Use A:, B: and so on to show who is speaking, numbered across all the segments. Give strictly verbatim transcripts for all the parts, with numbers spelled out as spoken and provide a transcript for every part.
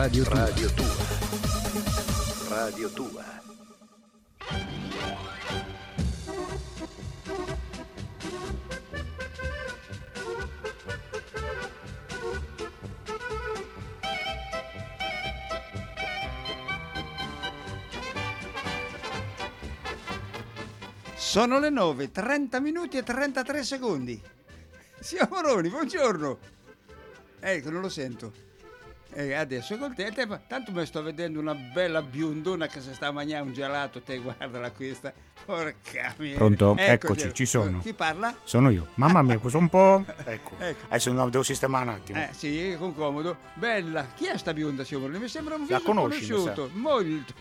A: Radio Tua.
B: Radio Tua. Radio Tua.
C: Sono le nove, trenta minuti e trentatré secondi. Signor Moroni, buongiorno. Ecco, non lo sento. Eh, adesso è con te, te, tanto mi sto vedendo una bella biondona che si sta a mangiare un gelato, te guardala questa. Porca mia.
D: Pronto?
C: Ecco,
D: Eccoci, ci sono.
C: Chi parla?
D: Sono io. Mamma mia, questo un po'. Ecco.
C: Ecco.
D: Adesso no, devo sistemare un attimo.
C: Eh sì, con comodo. Bella. Chi è sta bionda, signor Moroni? Mi sembra un
D: La
C: viso
D: conosci,
C: conosciuto. Molto.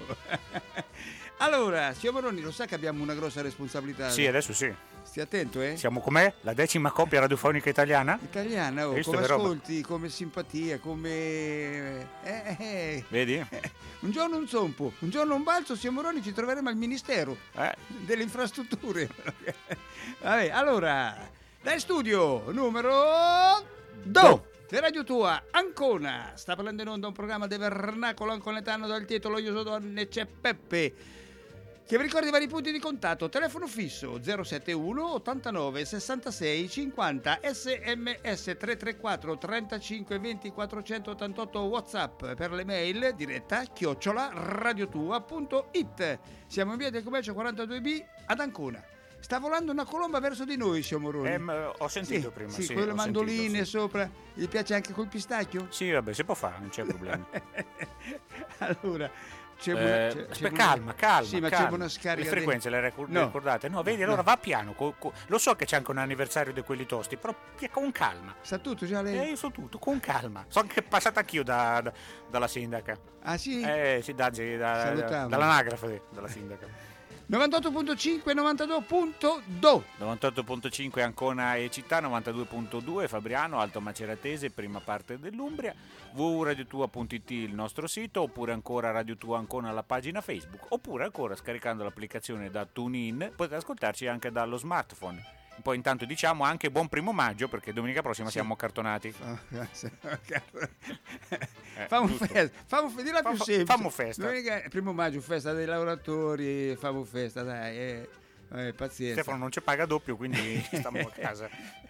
C: Allora, signor Moroni, lo sa che abbiamo una grossa responsabilità?
D: Sì, adesso sì.
C: Stia attento, eh?
D: Siamo com'è? La decima coppia radiofonica italiana?
C: Italiana, oh,
D: Visto
C: come
D: che roba?
C: ascolti, come simpatia, come... Eh, eh.
D: Vedi?
C: Un giorno un zompo, un giorno un balzo, signor Moroni, ci troveremo al Ministero
D: Eh.
C: delle Infrastrutture. Vabbè, allora, dai studio, numero due. De Radio Tua, Ancona. Sta parlando in onda un programma del vernacolo anconetano dal titolo Io so donne c'è Peppe, che vi ricorda i vari punti di contatto. Telefono fisso zero sette uno ottantanove sessantasei cinquanta, sms tre tre quattro trentacinque venti quattrocentottantotto, WhatsApp per le mail diretta chiocciola radiotua punto it. Siamo in via del commercio quarantadue B ad Ancona. Sta volando una colomba verso di noi, signor Moroni.
D: Eh, ma ho sentito
C: Sì,
D: prima.
C: sì,
D: Sì,
C: con le
D: ho
C: mandoline
D: sentito, sì.
C: sopra. Gli piace anche col pistacchio?
D: Sì, vabbè, si può fare, non c'è problema.
C: Allora, c'è
D: Eh,
C: una, c'è,
D: aspetta,
C: c'è una-
D: calma, calma.
C: Sì, ma
D: calma.
C: c'è una scarica.
D: Le frequenze
C: dei-
D: le, ricor-
C: No.
D: le ricordate? No, vedi, allora
C: No.
D: va piano. co- co- lo so che c'è anche un anniversario di quelli tosti, però pia- con calma.
C: Sa tutto già
D: Eh,
C: lei?
D: io so tutto, con calma. So che è passata anch'io da, da- dalla sindaca.
C: Ah sì?
D: Eh, sì, da, da, da,
C: Salutiamo.
D: dall'anagrafe della sindaca.
C: novantotto punto cinque, novantadue punto due.
D: novantotto punto cinque Ancona e città, novantadue punto due Fabriano, Alto Maceratese, prima parte dell'Umbria, w w w punto radiotua punto it il nostro sito, oppure ancora Radio Tua Ancona la pagina Facebook, oppure ancora scaricando l'applicazione da TuneIn potete ascoltarci anche dallo smartphone. Poi intanto diciamo anche buon primo maggio, perché domenica prossima
C: Sì.
D: siamo cartonati.
C: Famo
D: giusto.
C: festa, famo fe- dilla più
D: Fa-
C: semplice.
D: fammo festa.
C: Domenica, primo maggio, festa dei lavoratori, famo festa, dai, eh, eh, pazienza.
D: Stefano non ci paga doppio, quindi stiamo a casa.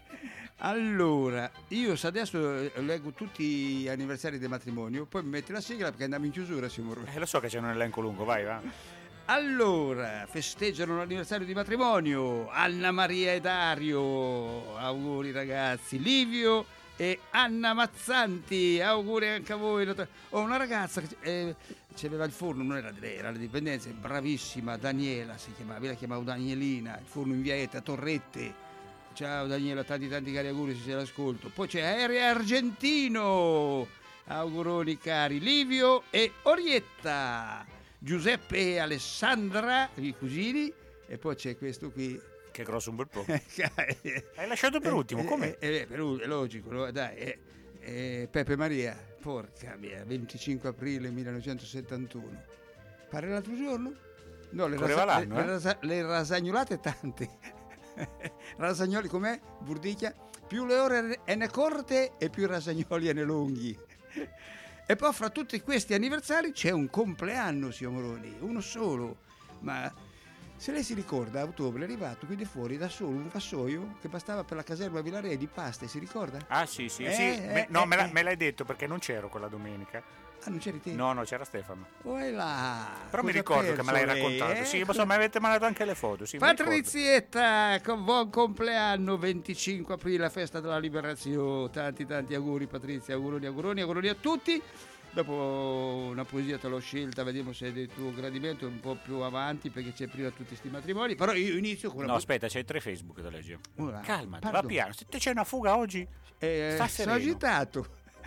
C: Allora, io se adesso eh, leggo tutti gli anniversari del matrimonio, poi mi metti la sigla perché andiamo in chiusura, signor Moroni.
D: Eh, lo so che c'è un elenco lungo, vai, va.
C: Allora, festeggiano l'anniversario di matrimonio Anna Maria e Dario, auguri ragazzi. Livio e Anna Mazzanti, auguri anche a voi. Ho una ragazza che eh, c'aveva il forno, non era di lei, era la dipendenza, bravissima, Daniela si chiamava, io la chiamavo Danielina, il forno in via Etta, Torrette. Ciao Daniela, tanti tanti cari auguri se sei all'ascolto. Poi c'è Aereo Argentino, auguroni cari, Livio e Orietta. Giuseppe e Alessandra, i cugini, e poi c'è questo qui.
D: Che grosso un bel po'.
C: Hai
D: Hai lasciato per ultimo, com'è?
C: Eh, eh, per ul- è logico, lo- dai. eh, eh, Peppe Maria, porca mia, venticinque aprile millenovecentosettantuno. Pare l'altro giorno? No, le,
D: Correva
C: rasa-
D: l'anno,
C: le,
D: eh?
C: rasa- le rasagnolate tante. Rasagnoli com'è? Burdicchia? Più le ore e ne corte e più i rasagnoli e ne lunghi. E poi fra tutti questi anniversari c'è un compleanno, signor Moroni, uno solo, ma se lei si ricorda a ottobre è arrivato qui di fuori da solo un vassoio che bastava per la caserma Vilarea di pasta, si ricorda?
D: Ah sì, sì,
C: Eh,
D: sì.
C: eh,
D: Me- no,
C: eh,
D: me, la-
C: eh.
D: me l'hai detto perché non c'ero quella domenica.
C: Ah, non c'eri te?
D: No, no, c'era Stefano.
C: Oh, è là.
D: Però mi
C: Cosa
D: ricordo che me l'hai
C: perso lei,
D: raccontato.
C: eh?
D: Sì, ma so, mi avete mandato anche le foto. Sì, mi ricordo.
C: Patrizietta, con buon compleanno, venticinque aprile, festa della liberazione. Tanti tanti auguri Patrizia, auguroni, auguroni, auguroni a tutti. Dopo una poesia te l'ho scelta, vediamo se è del tuo gradimento, un po' più avanti perché c'è prima tutti sti matrimoni, però io inizio con una
D: No,
C: po-
D: aspetta, c'hai tre Facebook da leggere.
C: Ora,
D: Calmati, va
C: pardon.
D: piano. Se te c'è una fuga oggi,
C: Eh,
D: sta
C: sono
D: sereno.
C: agitato.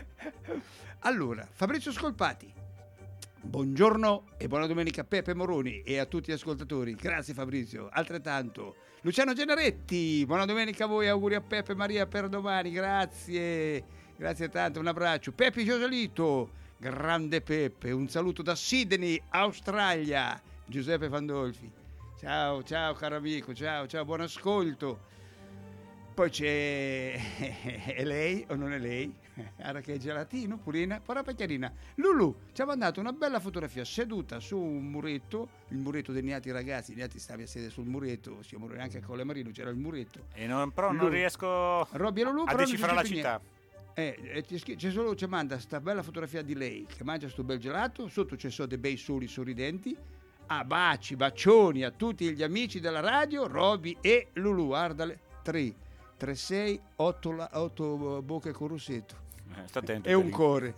C: Allora, Fabrizio Scolpati. Buongiorno e buona domenica a Peppe Moroni e a tutti gli ascoltatori. Grazie Fabrizio, altrettanto. Luciano Generetti, buona domenica a voi, auguri a Peppe e Maria per domani, grazie. Grazie tanto, un abbraccio. Peppe Giosolito, grande Peppe, un saluto da Sydney, Australia. Giuseppe Fandolfi. Ciao, ciao caro amico, ciao, ciao, buon ascolto. Poi c'è è lei o non è lei? Ara che è gelatino, purina, pora pacchiarina. Lulu ci ha mandato una bella fotografia seduta su un muretto, il muretto dei neati ragazzi, Niati stavi a sedere sul muretto, siamo anche a Colle Marino c'era il muretto.
D: E non, però non
C: Lulu.
D: riesco
C: Robby e Lulu,
D: a
C: però non
D: decifrare
C: c'è
D: la
C: scritto
D: città.
C: niente. Eh, c'è, scritto- c'è solo ci manda sta bella fotografia di lei che mangia sto bel gelato, sotto c'è so dei bei soli sorridenti. A baci, bacioni a tutti gli amici della radio, Robby e Lulu, Ardale tre tre sei otto bocche con rossetto.
D: Eh, sta attento.
C: E un
D: Terry.
C: cuore.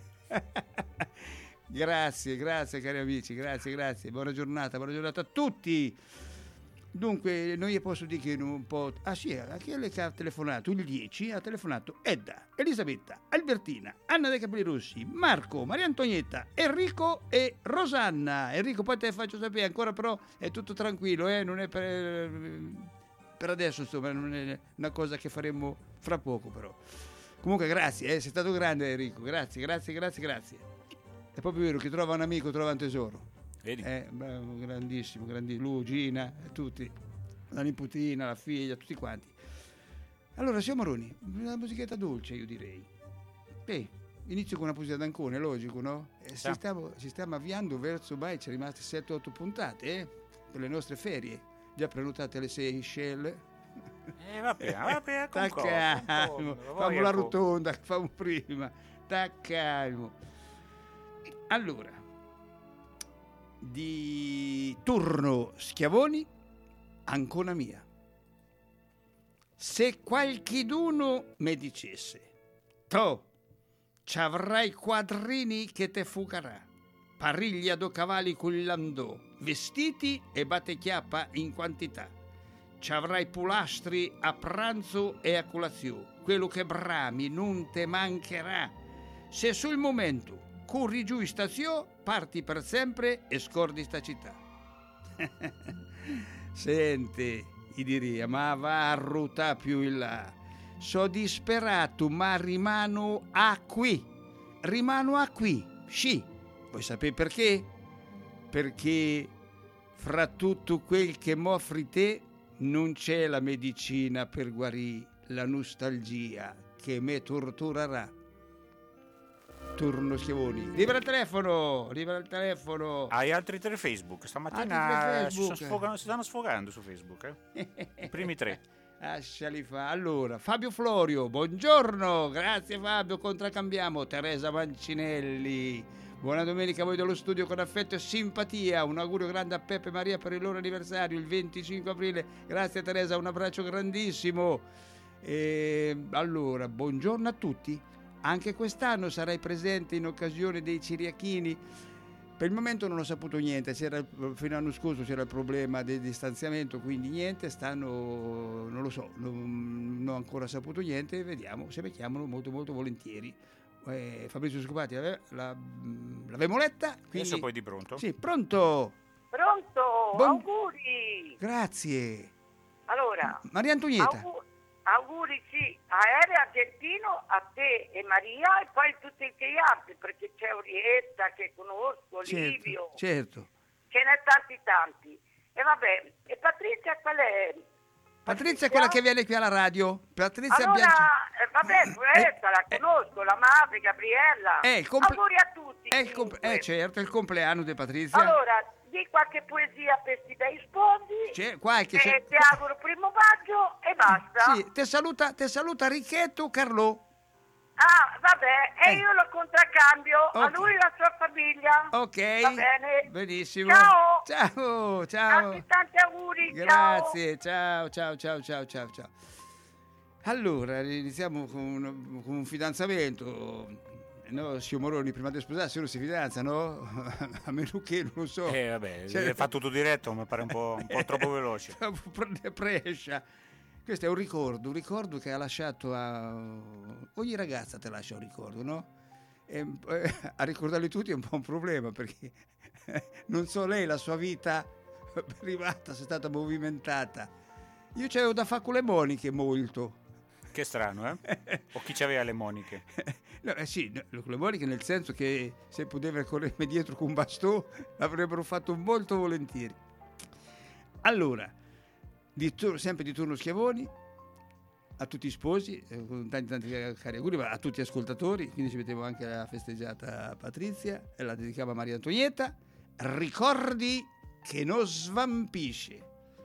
C: Grazie, grazie cari amici, grazie, grazie. Buona giornata, buona giornata a tutti. Dunque, noi posso dire che un po'... Ah sì, a chi è che ha telefonato? Il dieci ha telefonato Edda, Elisabetta, Albertina, Anna dei Capelli Rossi, Marco, Maria Antonietta, Enrico e Rosanna. Enrico, poi te faccio sapere, ancora però è tutto tranquillo, eh? Non è per, per adesso, insomma, non è una cosa che faremo fra poco però. Comunque grazie, eh? Sei stato grande Enrico, grazie, grazie, grazie, grazie. È proprio vero, chi trova un amico trova un tesoro.
D: Vedi?
C: Eh, bravo, grandissimo, grandissimo, lui, Gina, tutti, la nipotina, la figlia, tutti quanti. Allora, signor Maroni, una musichetta dolce, io direi. Beh, inizio con una poesia d'Ancona, è logico, no? Eh,
D: Sì.
C: ci, stiamo, ci stiamo avviando verso, ormai ci rimaste sette otto puntate, eh, per le nostre ferie, già prenotate alle Seychelles.
D: Eh, vabbè, vabbè, con
C: Tacca,
D: cosa, con
C: calmo,
D: cosa,
C: fammo
D: vai
C: la
D: a po'.
C: rotonda, fammo prima, calmo. Allora, di turno Schiavoni, Ancona mia. Se qualchiduno mi dicesse, to, c'avrai quadrini che te fugarà, pariglia do cavalli cullandò, vestiti e battechiappa in quantità, c'avrai pulastri a pranzo e a colazione, quello che brami non te mancherà, se sul momento corri giù in stazione, parti per sempre e scordi sta città. Senti, gli diria, ma va a ruta più in là. So disperato, ma rimano a qui. Rimano a qui, sì. Vuoi sapere perché? Perché fra tutto quel che m'offri te non c'è la medicina per guarire la nostalgia che me torturerà. Turno Schiavoni. Libera il telefono, libera il telefono.
D: Hai altri tre Facebook? Stamattina
C: Altri tre
D: si,
C: Facebook.
D: sono sfogando- si stanno sfogando su Facebook. Eh? I primi tre.
C: Lasciali fa. Allora, Fabio Florio, buongiorno. Grazie Fabio, contraccambiamo. Teresa Mancinelli. Buona domenica a voi dello studio con affetto e simpatia. Un augurio grande a Peppe e Maria per il loro anniversario il venticinque aprile. Grazie Teresa, un abbraccio grandissimo. E allora, buongiorno a tutti. Anche quest'anno sarai presente in occasione dei Ciriachini. Per il momento non ho saputo niente, c'era, fino all'anno scorso c'era il problema del distanziamento, quindi niente, stanno, non lo so, non, non ho ancora saputo niente, vediamo se mi chiamano molto molto volentieri. Eh, Fabrizio Scopati la, la, l'avevo letta, quindi...
D: Adesso poi di pronto?
C: Sì, pronto?
A: Pronto,
C: Buon-
A: auguri.
C: Grazie.
A: Allora,
C: Maria Antonietta.
A: augu- auguri sì, aereo argentino a te e Maria e poi tutti gli altri, perché c'è Orietta che conosco, Livio,
C: Certo, certo.
A: ce n'è tanti tanti. E vabbè, e Patrizia qual è?
C: Patrizia è quella che viene qui alla radio. Patrizia
A: Allora,
C: Bianchi-
A: eh, vabbè, questa la
C: eh,
A: conosco, la madre, Gabriella.
C: È il comple-
A: Auguri a tutti.
C: È il comple-
A: comunque.
C: eh, certo, è il compleanno di Patrizia.
A: Allora, di qualche poesia per sti bei sposi.
C: C'è qualche...
A: E
C: c'è-
A: ti auguro primo maggio e basta.
C: Sì, te saluta, te saluta Ricchetto Carlò.
A: Ah, vabbè, e
C: Eh.
A: io lo contraccambio a
C: Ok.
A: lui e alla sua famiglia.
C: Ok.
A: Va bene.
C: Benissimo.
A: Ciao.
C: Ciao, ciao.
A: Tanti tanti auguri.
C: Grazie, ciao, ciao, ciao, ciao, ciao, ciao. Allora, iniziamo con un, con un fidanzamento. No, signor Moroni, prima di sposarsi uno si fidanza, no? A meno che, non lo so.
D: Eh, vabbè,
C: Cioè-
D: fa tutto diretto, mi pare un po', un po' troppo veloce.
C: Prende prescia. Questo è un ricordo, un ricordo che ha lasciato a... Ogni ragazza te lascia un ricordo, no? E, eh, a ricordarli tutti è un po' un problema, perché non so lei, la sua vita privata se è stata movimentata. Io c'avevo da fare con le moniche molto.
D: Che strano, eh? O chi c'aveva le moniche?
C: No, eh sì, no, con le moniche nel senso che se poteva corrermi dietro con un bastone l'avrebbero fatto molto volentieri. Allora, di tur- sempre di turno Schiavoni, a tutti i sposi, eh, con tanti tanti cari auguri, ma a tutti gli ascoltatori, quindi ci mettevo anche la festeggiata a Patrizia e la dedicava a Maria Antonietta. Ricordi che non svampisce.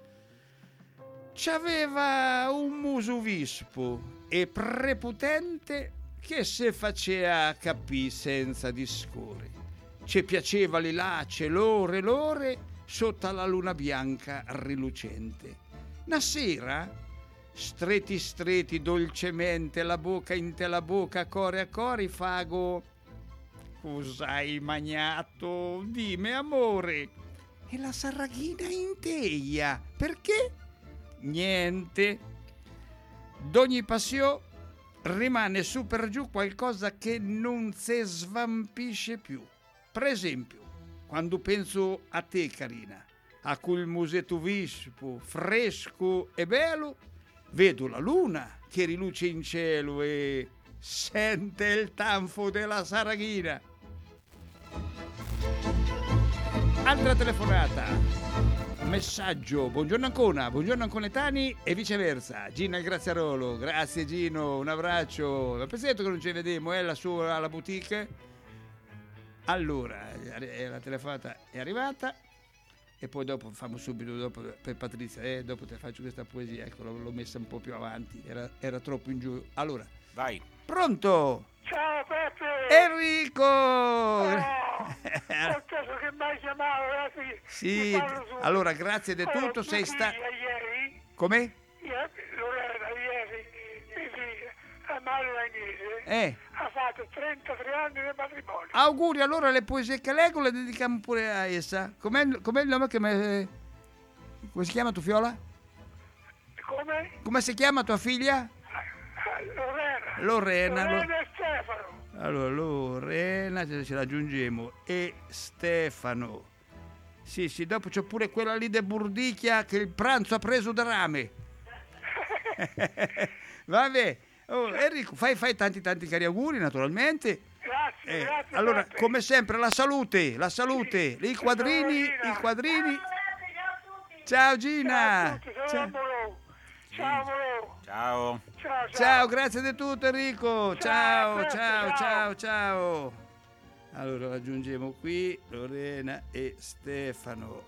C: C'aveva un muso vispo e prepotente che se faceva capì senza discorre. Ci piaceva li lace l'ore l'ore sotto la luna bianca rilucente. Una sera, stretti stretti dolcemente la bocca in te la bocca, core a core, fago: cos'hai magnato? Dime amore. E la sarraghina inteia. Perché? Niente. D'ogni passio rimane su per giù qualcosa che non se svampisce più. Per esempio, quando penso a te, carina, a quel musetto vispo, fresco e bello, vedo la luna che riluce in cielo e sente il tanfo della sarraghina. Altra telefonata. Messaggio: buongiorno Ancona, buongiorno Anconetani e viceversa. Gina il Graziarolo, grazie Gino, un abbraccio. Ma pensato che non ci vediamo, eh, lassù alla boutique? Allora, la telefonata è arrivata e poi dopo facciamo subito dopo per Patrizia, eh, dopo te faccio questa poesia, ecco, l'ho, l'ho messa un po' più avanti, era, era troppo in giù. Allora,
D: vai.
C: Pronto?
E: Ciao Peppe!
C: Enrico!
E: Oh, ho chiesto che mi hai chiamato, eh,
C: sì, allora grazie di tutto,
E: oh,
C: sei stato...
E: Ieri?
C: Come?
E: Lorena, ieri, mia figlia, a Mario Agnese,
C: Eh.
E: ha fatto trentatré anni di matrimonio.
C: Auguri, allora le poesie che leggo le dedichiamo pure a essa. Com'è, com'è il nome che me... Come si chiama tua fiola?
E: Come?
C: Come si chiama tua figlia?
E: Lorena.
C: Lorena.
E: Lorena e Stefano.
C: Allora, Lorena, ce ce la aggiungiamo. E Stefano. Sì, sì, dopo c'è pure quella lì de Burdicchia che il pranzo ha preso da rame. Vabbè. Oh, Enrico, fai, fai tanti tanti cari auguri, naturalmente.
E: Grazie,
C: Eh,
E: grazie.
C: allora,
E: Peppe.
C: come sempre, la salute, la salute, i quadrini, i quadrini. Ciao Gina.
E: Ciao a tutti,
C: Ciao.
E: ciao amore. Ciao amore.
D: Ciao.
E: Ciao, ciao.
C: Ciao, grazie di tutto Enrico. Ciao,
E: Ciao,
C: ciao,
E: ciao.
C: ciao, ciao. Allora raggiungiamo qui Lorena e Stefano.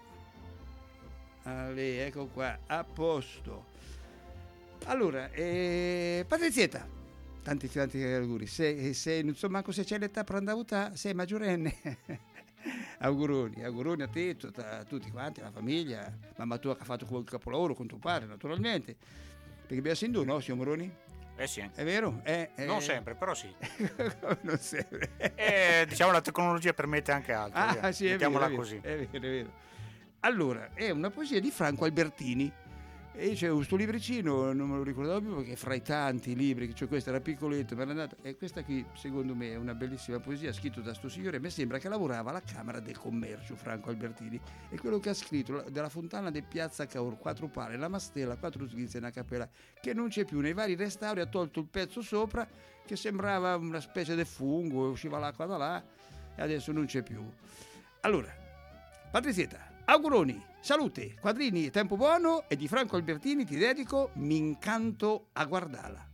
C: Ale, ecco qua, a posto. Allora, eh, Patrizietta, tanti tanti auguri. Se, se non so manco se c'è l'età per andare a votare, sei maggiorenne. Auguroni, auguroni a te, tutta- a tutti quanti, alla famiglia, mamma tua che ha fatto quel capolavoro con tuo padre, naturalmente. Perché abbiamo sentito, no, signor Moroni?
D: Eh sì.
C: È vero? Eh, eh.
D: Non sempre, però sì.
C: Non sempre.
D: E diciamo la tecnologia permette anche altro.
C: Ah,
D: via.
C: sì, è vero,
D: Mettiamola
C: è vero,
D: così.
C: è vero, è vero. Allora, è una poesia di Franco Albertini. E c'è questo libricino, non me lo ricordavo più perché fra i tanti libri, che cioè questo era piccoletto, mi era andato, e questa qui secondo me è una bellissima poesia scritta da sto signore, mi sembra che lavorava alla Camera del Commercio, Franco Albertini, e quello che ha scritto la- della fontana di Piazza Caor, quattro pale, la mastella, quattro sghizze e una cappella, che non c'è più, nei vari restauri ha tolto il pezzo sopra che sembrava una specie di fungo, usciva l'acqua da là e adesso non c'è più. Allora, Patrizietta, auguroni, salute, quadrini, tempo buono, e di Franco Albertini ti dedico Mi incanto a guardarla.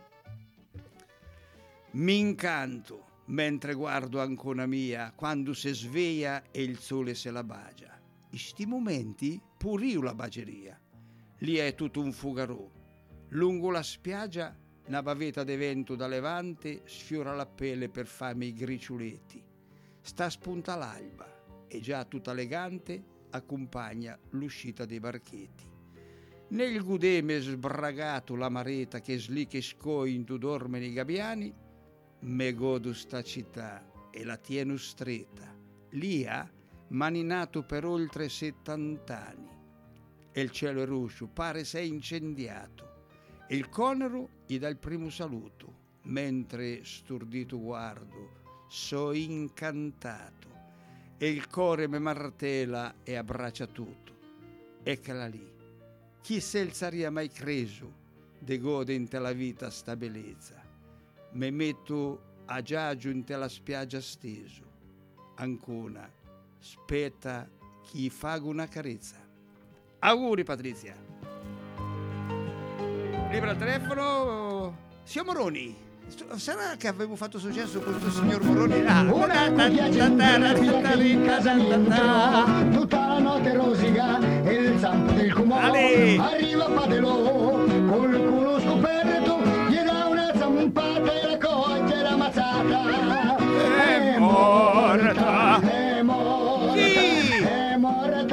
C: Mi incanto mentre guardo Ancona mia quando si sveglia e il sole se la bagia. In sti momenti pur io la baggeria. Lì è tutto un fugarò. Lungo la spiaggia una bavetta de vento da levante sfiora la pelle per farmi i griciuletti. Sta spunta l'alba e già tutta elegante accompagna l'uscita dei barchetti. Nel gudeme sbragato la mareta che slì che scointo dorme nei gabbiani, me godo sta città e la tieno stretta. Lia maninato per oltre settant'anni. E il cielo è ruscio, pare sei incendiato. E il conero gli dà il primo saluto, mentre stordito guardo, so incantato. E il core me martela e abbraccia tutto. Eccola lì. Chi se il saria mai creso de gode in te la vita sta bellezza. Me metto a giagio in te la spiaggia steso. Ancona, spetta chi faga una carezza. Auguri Patrizia. Libera il telefono. Signor Moroni, sarà che avevo fatto successo con questo signor Moroni? Ah,
F: Ora mi piace in casa mia, tutta la notte rosica e il zampo del cumò.
C: Ale.
F: Arriva Padelò col culo scoperto, gli dà una zampata e la coglie la mazzata.
C: È morta.
F: È morta,
C: Chi?
F: è morta.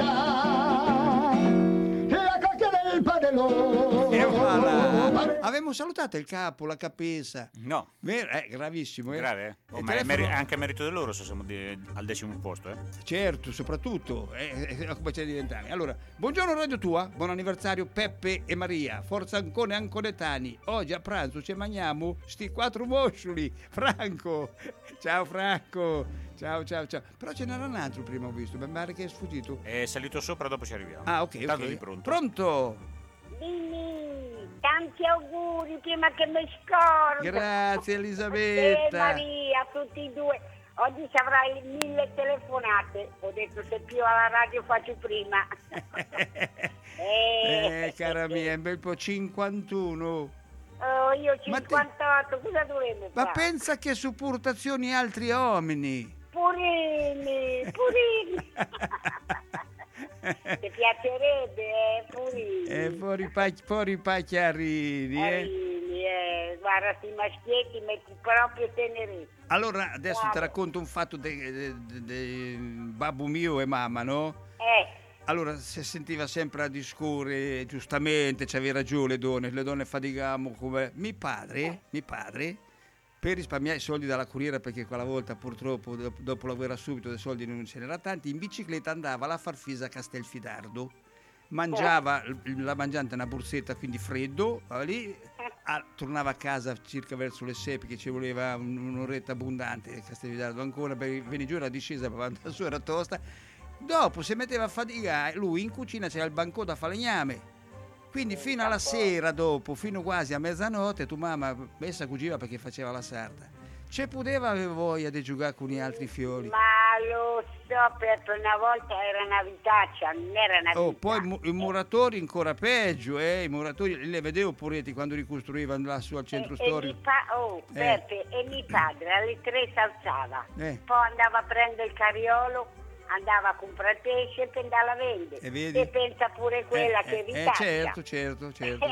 F: La coglia del Padelò.
C: E voilà. Avevamo salutato il capo, la capessa.
D: No,
C: Vero? Eh, gravissimo. Eh.
D: grave, eh? Oh,
C: Il
D: ma è
C: telefono-
D: meri- anche a merito di loro se siamo di- al decimo posto, eh?
C: Certo, soprattutto, eh, eh, come c'è di vent'anni. Allora, buongiorno Radio Tua, buon anniversario Peppe e Maria, forza Ancone e Anconetani. Oggi a pranzo ci mangiamo sti quattro moscioli. Franco, ciao Franco, ciao ciao ciao. Però ce n'era un altro prima, ho visto, mi pare che è sfuggito.
D: È salito sopra, dopo ci arriviamo.
C: Ah, ok,
D: Tanto
C: ok.
D: di pronto.
C: Pronto?
A: Dimmi, tanti auguri prima che mi scordo.
C: Grazie
A: E
C: Elisabetta.
A: Maria, a tutti e due. Oggi ci avrai mille telefonate. Ho detto se più alla radio faccio prima.
C: Eh, cara mia, un bel po' cinquantuno.
A: Oh, io
C: Ma te-
A: cinquantotto, cosa dovremmo
C: Ma
A: fare?
C: pensa che supportazioni altri uomini.
A: Purini, Purini. Ti piacerebbe, eh, Purini?
C: Eh, fuori, pa- fuori pacchiarini, eh.
A: Purini, eh. Guarda, sti maschietti metti proprio tenerezza.
C: Allora, adesso ti
A: Guarda.
C: racconto un fatto di babbo mio e mamma, no?
A: Eh,
C: Allora, si sentiva sempre a discorrere, giustamente, c'avevi ragione le donne, le donne faticavamo come... Mi padre, mi padre, per risparmiare i soldi dalla corriera, perché quella volta purtroppo dopo, dopo la guerra subito dei soldi non ce n'era tanti, in bicicletta andava alla Farfisa a Castelfidardo, mangiava l- la mangiante una borsetta, quindi freddo, va lì, a- tornava a casa circa verso le sei perché ci voleva un- un'oretta abbondante a Castelfidardo ancora, per venire giù, era discesa, per andare su era tosta. Dopo si metteva a faticare, lui in cucina c'era il bancò da falegname, quindi fino alla sera dopo, fino quasi a mezzanotte, tu mamma messa cuciva perché faceva la sarda. C'è poteva avere voglia di giocare con gli altri fiori.
A: ma lo so, per una volta era una vitaccia, non era una
C: Oh,
A: vita.
C: poi i mu- i muratori ancora peggio, eh? I muratori, le vedevo poretti quando ricostruivano lassù al centro
A: e, e mi
C: storico.
A: pa- oh,
C: Eh.
A: Peppe, e mio padre alle tre si alzava,
C: Eh.
A: poi andava a prendere il cariolo, andava a comprare pesce e poi andava a vendere.
C: E vedi?
A: E pensa pure quella
C: Eh,
A: che
C: eh,
A: vitaccia.
C: eh, certo, certo, certo.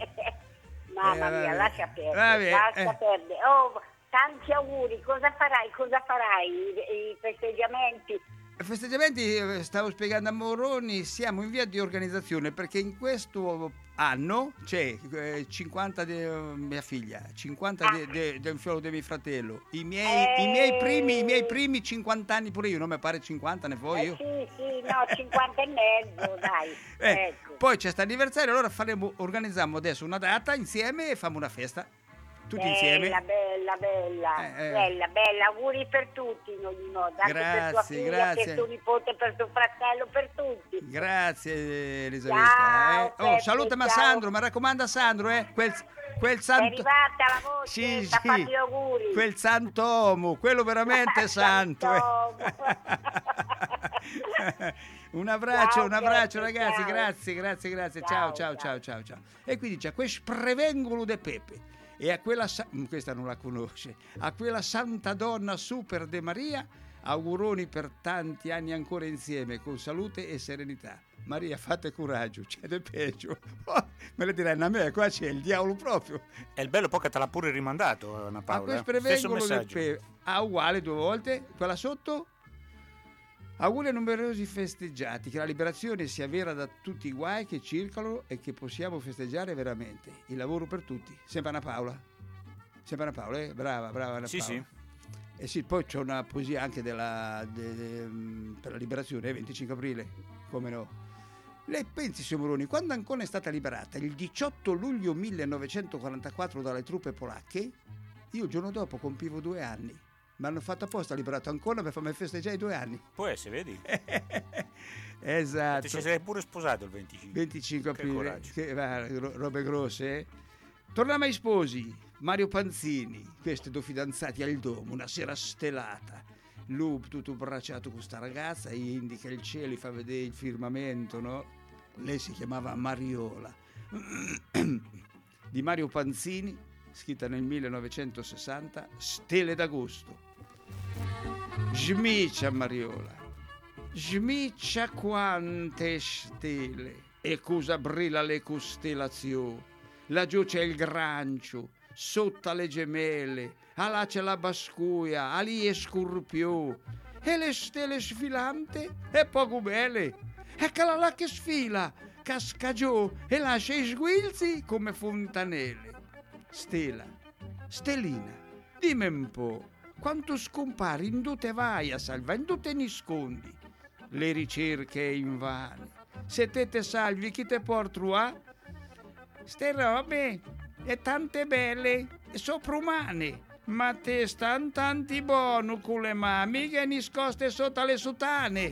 A: Mamma
C: Eh,
A: mia,
C: vabbè.
A: lascia perdere,
C: Vabbè,
A: lascia
C: eh.
A: perdere. Oh, tanti auguri, cosa farai? Cosa farai? I, i festeggiamenti?
C: I festeggiamenti, eh, stavo spiegando a Moroni, siamo in via di organizzazione perché in questo anno c'è eh, cinquanta di mia figlia, cinquanta
A: Ah.
C: de- de- del figlio di mio fratello, i miei, i miei primi, i miei primi cinquanta anni pure io, non mi pare cinquanta ne poi
A: Eh,
C: io.
A: sì, sì, no, cinquanta e mezzo, dai.
C: Eh,
A: Ecco.
C: Poi c'è sta anniversario, allora faremo, organizziamo adesso una data insieme e facciamo una festa, tutti
A: Bella,
C: insieme.
A: bella, bella,
C: Eh, eh.
A: bella, bella, auguri per tutti in ogni modo, anche per tua
C: Grazie,
A: figlia,
C: grazie.
A: per tuo nipote, per tuo fratello, per tutti.
C: Grazie Elisabetta.
A: Ciao,
C: eh. Oh,
A: Peppe,
C: salutami a
A: ciao.
C: Sandro, mi raccomanda Sandro, eh. Quel, quel
A: È
C: santo...
A: arrivata la voce,
C: Sì,
A: ti ha
C: sì.
A: fatto gli auguri.
C: Quel santomo, quello veramente santo. eh. Un abbraccio,
A: Ciao,
C: un abbraccio
A: Peppe,
C: ragazzi,
A: ciao.
C: grazie, grazie, grazie. Ciao, ciao,
A: Ciao,
C: ciao, ciao, ciao. E quindi c'è questo prevengolo de Pepe. E a quella, sa- mm, questa non la conosce, a quella santa donna super de Maria, auguroni per tanti anni ancora insieme, con salute e serenità. Maria, fate coraggio, c'è del peggio. Oh, me le diranno a me, qua c'è il diavolo proprio.
D: È il bello poi che te l'ha pure rimandato, Anna
C: A
D: Paola.
C: questo
D: eh. Stesso
C: prevengolo del
D: messaggio.
C: Pepe, ah, uguale due volte, quella sotto. Auguri a numerosi festeggiati, che la liberazione sia vera da tutti i guai che circolano e che possiamo festeggiare veramente. Il lavoro per tutti. Sempre Anna Paola. Sempre Anna Paola, eh? Brava, brava Anna
D: Sì,
C: Paola.
D: sì.
C: E sì, poi c'è una poesia anche della, de- de- per la liberazione, eh, venticinque aprile, come no. Lei pensi, signor Moroni, quando Ancona è stata liberata, il diciotto luglio millenovecentoquarantaquattro dalle truppe polacche, io il giorno dopo compivo due anni. Mi hanno fatto apposta, ha liberato Ancona per farmi festeggiare i due anni.
D: Può essere, vedi?
C: Esatto.
D: Ti sei pure sposato il venticinque.
C: venticinque
D: Che
C: aprile,
D: coraggio.
C: che, va, ro- robe grosse, eh? Torniamo ai sposi. Mario Panzini, questi due fidanzati al domo, una sera stellata. Lui tutto abbracciato con sta ragazza, gli indica il cielo, gli fa vedere il firmamento, no? Lei si chiamava Mariola. di Mario Panzini, scritta nel millenovecentosessanta, Stelle d'agosto. Smiccia Mariola, smiccia quante stelle, e cosa brilla le costellazioni. Laggiù c'è il grancio, sotto le gemelle, là c'è la bascuia, lì è Scorpio, e le stelle sfilante e poco belle. Eccola là che sfila, casca giù e lascia i sguilzi come fontanelle. Stella, stellina, dimmi un po', quanto scompari, in dove vai a salvare, in dove te nascondi? Le ricerche invane, se te te salvi chi te porta a? Ste robe e tante belle e soprumane, ma te stan tanti buoni con le mani che nascoste sotto le sutane.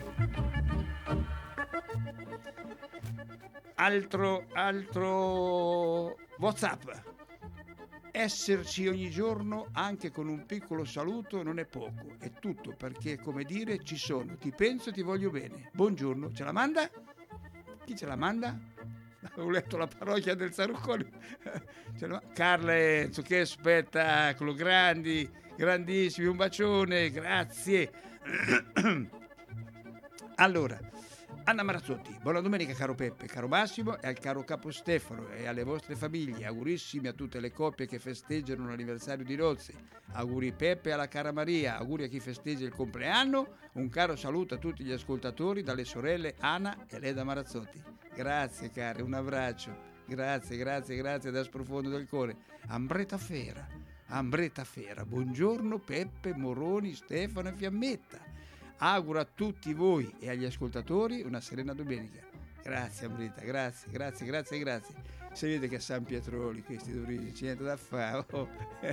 C: Altro, altro WhatsApp. Esserci ogni giorno anche con un piccolo saluto non è poco, è tutto, perché come dire ci sono, ti penso, ti voglio bene. Buongiorno, ce la manda? Chi ce la manda? Ho letto la parrocchia del Saruccone. Carla Enzo, che spettacolo, grandi, grandissimi, un bacione, grazie. Allora, Anna Marazzotti, buona domenica caro Peppe, caro Massimo e al caro Capo Stefano e alle vostre famiglie, augurissimi a tutte le coppie che festeggiano l'anniversario di nozze, auguri Peppe alla cara Maria, auguri a chi festeggia il compleanno, un caro saluto a tutti gli ascoltatori dalle sorelle Anna e Leda Marazzotti. Grazie care, un abbraccio, grazie, grazie, grazie da sprofondo del cuore. Ambreta Fera, Ambreta Fera, buongiorno Peppe, Moroni, Stefano e Fiammetta. Auguro a tutti voi e agli ascoltatori una serena domenica. Grazie Ambreta, grazie, grazie, grazie, grazie. Se vede che San Pietroli questi d'origine, c'è niente da fare. Oh.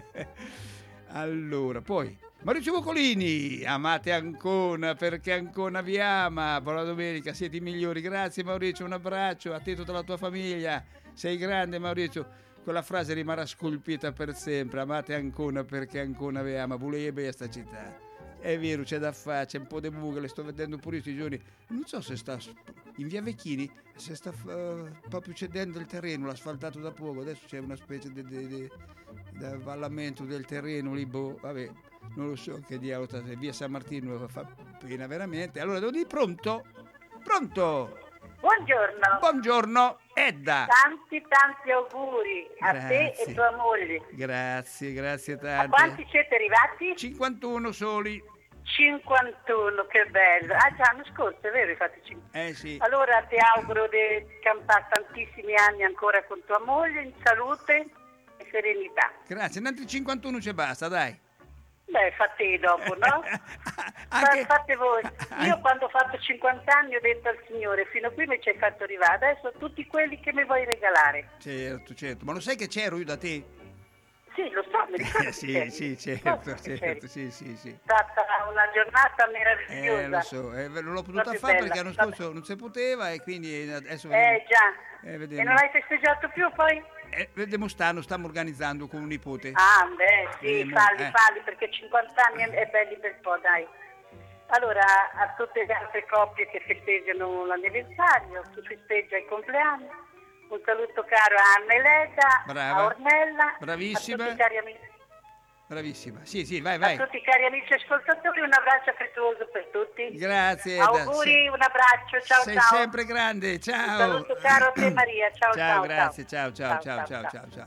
C: Allora, poi Maurizio Boccolini, amate Ancona perché Ancona vi ama. Buona domenica, siete i migliori. Grazie Maurizio, un abbraccio a te e tutta la tua famiglia. Sei grande Maurizio. Quella frase rimarrà scolpita per sempre. Amate Ancona perché Ancona vi ama. Volerebbe sta città. È vero, c'è da fare, c'è un po' di buche, le sto vedendo pure questi giorni. Non so se sta in via Vecchini, se sta uh, proprio cedendo il terreno, l'asfaltato da poco. Adesso c'è una specie di, di, di, di avvallamento del terreno lì, boh, vabbè, non lo so che diavolo, via San Martino fa pena veramente. Allora devo dire pronto? Pronto?
A: Buongiorno.
C: Buongiorno, Edda.
A: Tanti tanti auguri a
C: Grazie.
A: te e tua moglie.
C: Grazie, grazie
A: A
C: tante.
A: quanti siete arrivati?
C: cinquantuno soli.
A: cinquantuno, che bello. Ah già, l'anno scorso, è vero, hai fatto cinquanta.
C: Eh sì.
A: Allora ti auguro di campare tantissimi anni ancora con tua moglie, in salute e serenità.
C: Grazie, in altri cinquantuno ci basta, dai.
A: Beh, fate dopo, no?
C: Anche...
A: Fate voi. Io quando ho fatto cinquanta anni ho detto al Signore, fino a qui mi ci hai fatto arrivare, adesso tutti quelli che mi vuoi regalare.
C: Certo, certo, ma lo sai che c'ero io da te?
A: Sì, lo so, mi ricordo.
C: sì,
A: che
C: sì,
A: c'eri.
C: certo,
A: So che
C: certo,
A: c'eri.
C: sì, sì, sì.
A: È stata una giornata meravigliosa.
C: Eh, lo so, eh, non l'ho potuta
A: Proprio
C: fare
A: bella.
C: perché l'anno scorso non si poteva e quindi adesso
A: Eh già.
C: Eh,
A: E
C: vediamo.
A: non hai festeggiato più poi?
C: Eh, vediamo stanno, stiamo organizzando con un nipote.
A: Ah, beh, sì,
C: Vediamo,
A: falli,
C: eh.
A: falli, perché cinquanta anni è, è belli per po', dai. Allora, a tutte le altre coppie che festeggiano l'anniversario, chi festeggia il compleanno, un saluto caro a Anna e Leda,
C: Brava.
A: a Ornella,
C: Bravissima.
A: a tutti i cari amici.
C: Bravissima, sì, sì, vai, vai.
A: A tutti i cari amici ascoltatori, un abbraccio affettuoso per tutti.
C: Grazie, Edda.
A: Auguri,
C: Sei-
A: un abbraccio, ciao
C: Sei
A: ciao.
C: sempre grande, ciao.
A: Un saluto caro a te Maria, ciao ciao.
C: Ciao, grazie, ciao, ciao,
A: Ciao,
C: ciao, ciao, ciao, ciao.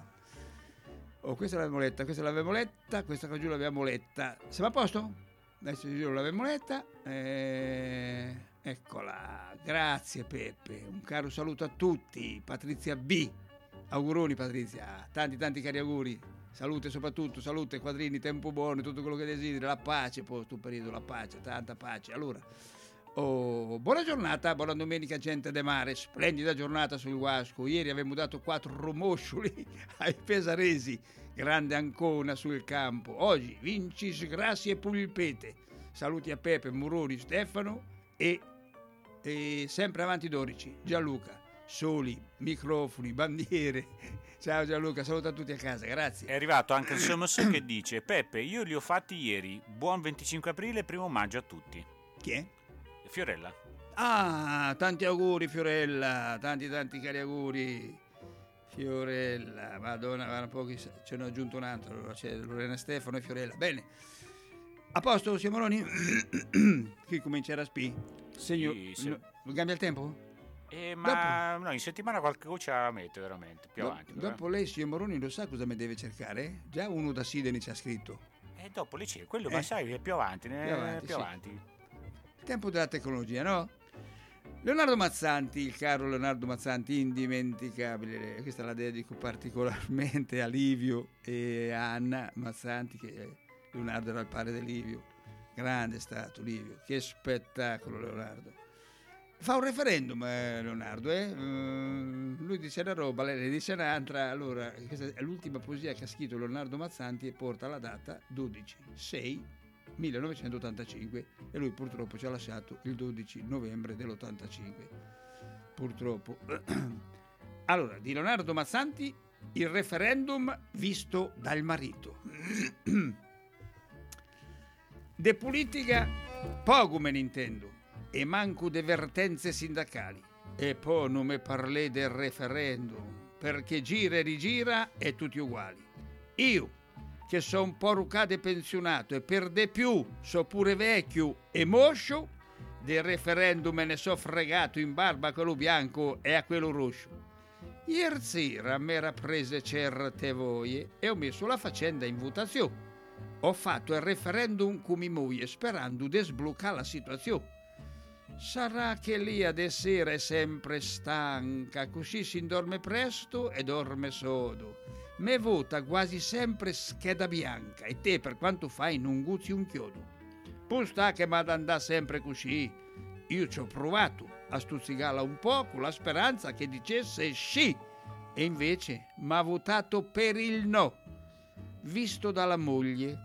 C: Oh, questa l'abbiamo letta, questa l'abbiamo letta, questa qua giù l'abbiamo letta. Siamo a posto? Adesso giù l'abbiamo letta. Eh, eccola. Grazie Peppe. Un caro saluto a tutti. Patrizia B. Auguroni Patrizia. Tanti tanti cari auguri. Salute soprattutto, salute, quadrini, tempo buono, tutto quello che desideri, la pace, poi sto periodo, la pace, tanta pace. Allora, oh, buona giornata, buona domenica gente de mare, splendida giornata sul Guasco. Ieri abbiamo dato quattro moscioli ai pesaresi, grande Ancona sul campo. Oggi Vincis, Grassi e Pulpete. Saluti a Peppe, Moroni, Stefano e, e sempre avanti dodici, Gianluca. Soli, microfoni, bandiere. Ciao Gianluca, saluto a tutti a casa, grazie.
D: È arrivato anche il S M S che dice: Peppe, io li ho fatti ieri, buon venticinque aprile e primo maggio a tutti.
C: Chi è?
D: Fiorella.
C: Ah, tanti auguri Fiorella, tanti tanti cari auguri. Fiorella, Madonna, guarda un po' chi sa- ce ne ho aggiunto un altro, allora c'è Lorena Stefano e Fiorella. Bene, a posto, Simoloni? Qui comincerà a spi. Segno,
D: Sì, sì.
C: no, cambia il tempo?
D: Eh, ma no, in settimana qualche voce la mette veramente, più
C: Do-
D: avanti. però.
C: dopo lei, signor Moroni, lo sa cosa mi deve cercare? Già uno da Sideni ci ha scritto.
D: E dopo lì c'è quello,
C: Eh.
D: ma sai, è più avanti, ne-
C: Più avanti,
D: più
C: sì.
D: avanti.
C: Il tempo della tecnologia, no? Leonardo Mazzanti, il caro Leonardo Mazzanti, indimenticabile. Questa la dedico particolarmente a Livio e a Anna Mazzanti, che Leonardo era il padre di Livio. Grande è stato Livio, che spettacolo Leonardo. Fa un referendum eh, Leonardo, eh? Mm, lui dice una roba, lei ne dice un'altra. Allora, questa è l'ultima poesia che ha scritto Leonardo Mazzanti e porta la data dodici sei millenovecentottantacinque e lui purtroppo ci ha lasciato il dodici novembre dell'ottantacinque. Purtroppo. Allora, di Leonardo Mazzanti, il referendum visto dal marito. De politica poco me ne intendo e manco de vertenze sindacali. E poi non me parlé del referendum, perché gira e rigira e tutti uguali. Io, che so un po' rucato e pensionato e per de più so pure vecchio e moscio, del referendum me ne so fregato in barba a quello bianco e a quello rosso. Ieri sera mi era prese certe voglie e ho messo la faccenda in votazione. Ho fatto il referendum con mia moglie sperando di sbloccare la situazione. Sarà che lì ad sera è sempre stanca, così si dorme presto e dorme sodo. Me vota quasi sempre scheda bianca e te per quanto fai non guzzi un chiodo. Poi sta che m'ad andà sempre così. Io ci ho provato a stuzzicarla un po' con la speranza che dicesse sì e invece m'ha votato per il no, visto dalla moglie.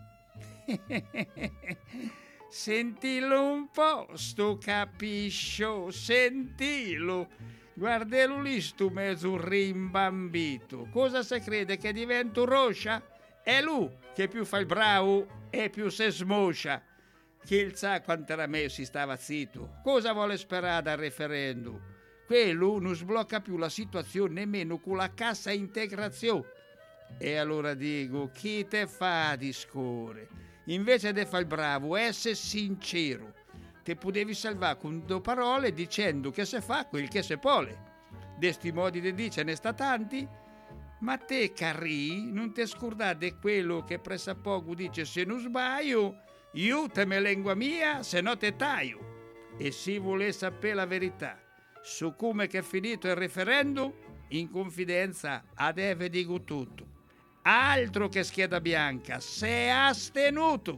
C: Sentilo un po', sto capiscio, sentilo. Guardalo lì, sto mezzo rimbambito. Cosa se crede che divento roscia? È lui che più fa il bravo e più se smoscia. Chi il sa quanto era me si stava zitto. Cosa vuole sperare dal referendum? Quello non sblocca più la situazione nemmeno con la cassa integrazione. E allora dico, chi te fa discorre? Invece di fare il bravo, essere sincero. Te potevi salvare con due parole dicendo che se fa quel che se vuole. Desti modi di dire ne sta tanti. Ma te, carri, non te scordare di quello che pressa poco dice se non sbaglio, io te me lingua mia, se no te taglio. E se vuole sapere la verità su come che è finito il referendum, in confidenza a deve dico tutto. Altro che scheda bianca, se è astenuto.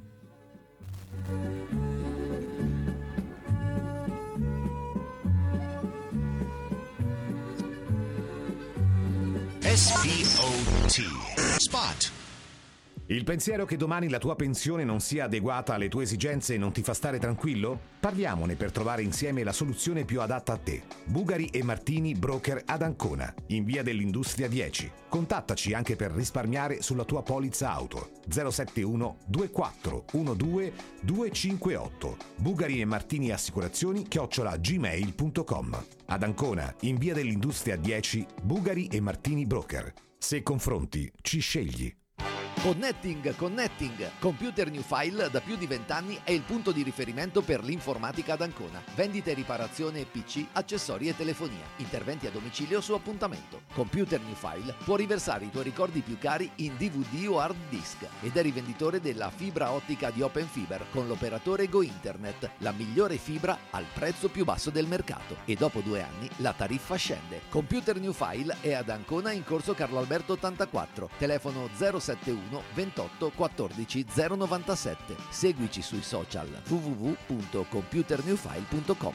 G: S P O T Spot. Il pensiero che domani la tua pensione non sia adeguata alle tue esigenze non ti fa stare tranquillo? Parliamone per trovare insieme la soluzione più adatta a te. Bugari e Martini Broker ad Ancona, in via dell'Industria dieci. Contattaci anche per risparmiare sulla tua polizza auto. zero sette uno due quattro uno due due cinque otto. Bugari e Martini Assicurazioni chiocciola gmail punto com. Ad Ancona, in via dell'Industria dieci, Bugari e Martini Broker. Se confronti, ci scegli.
H: Connecting, Connecting. Computer New File da più di vent'anni è il punto di riferimento per l'informatica ad Ancona. Vendita e riparazione P C, accessori e telefonia. Interventi a domicilio su appuntamento. Computer New File può riversare i tuoi ricordi più cari in D V D o hard disk ed è rivenditore della fibra ottica di Open Fiber con l'operatore Go Internet, la migliore fibra al prezzo più basso del mercato. E dopo due anni la tariffa scende. Computer New File è ad Ancona in corso Carlo Alberto ottantaquattro. Telefono zero sette uno ventotto quattordici zero novantasette. Seguici sui social w w w punto computer new file punto com.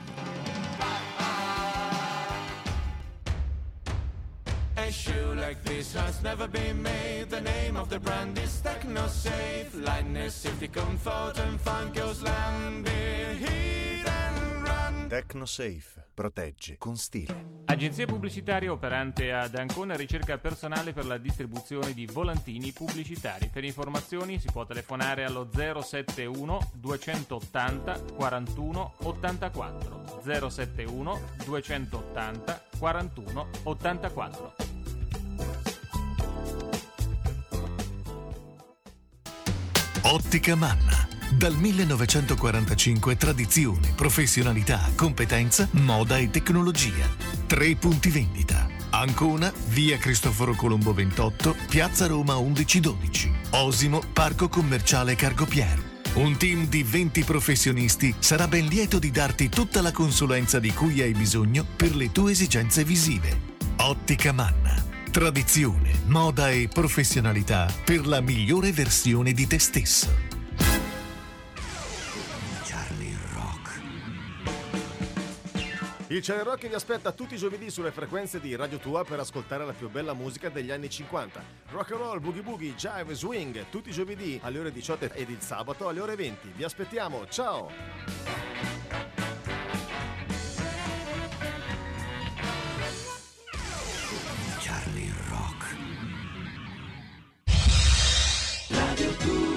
I: A shoe like this has never been made. The name of the brand is TechnoSafe. Lightness, safety, comfort and fun goes land. Heat and run.
J: TechnoSafe. Protegge con stile.
K: Agenzia pubblicitaria operante ad Ancona ricerca personale per la distribuzione di volantini pubblicitari. Per informazioni si può telefonare allo zero sette uno duecentottanta quarantuno ottantaquattro. zero sette uno duecentottanta quarantuno ottantaquattro.
L: Ottica Manna. Dal millenovecentoquarantacinque tradizione, professionalità, competenza, moda e tecnologia. Tre punti vendita. Ancona, via Cristoforo Colombo ventotto, piazza Roma undici dodici. Osimo, parco commerciale Cargopier. Un team di venti professionisti sarà ben lieto di darti tutta la consulenza di cui hai bisogno per le tue esigenze visive. Ottica Manna. Tradizione, moda e professionalità per la migliore versione di te stesso.
M: Il Charlie Rock vi aspetta tutti i giovedì sulle frequenze di Radio Tua per ascoltare la più bella musica degli anni cinquanta. Rock and roll, boogie boogie, jive, swing, tutti i giovedì alle ore diciotto ed il sabato alle ore venti. Vi aspettiamo, ciao!
B: Charlie Rock.
C: Radio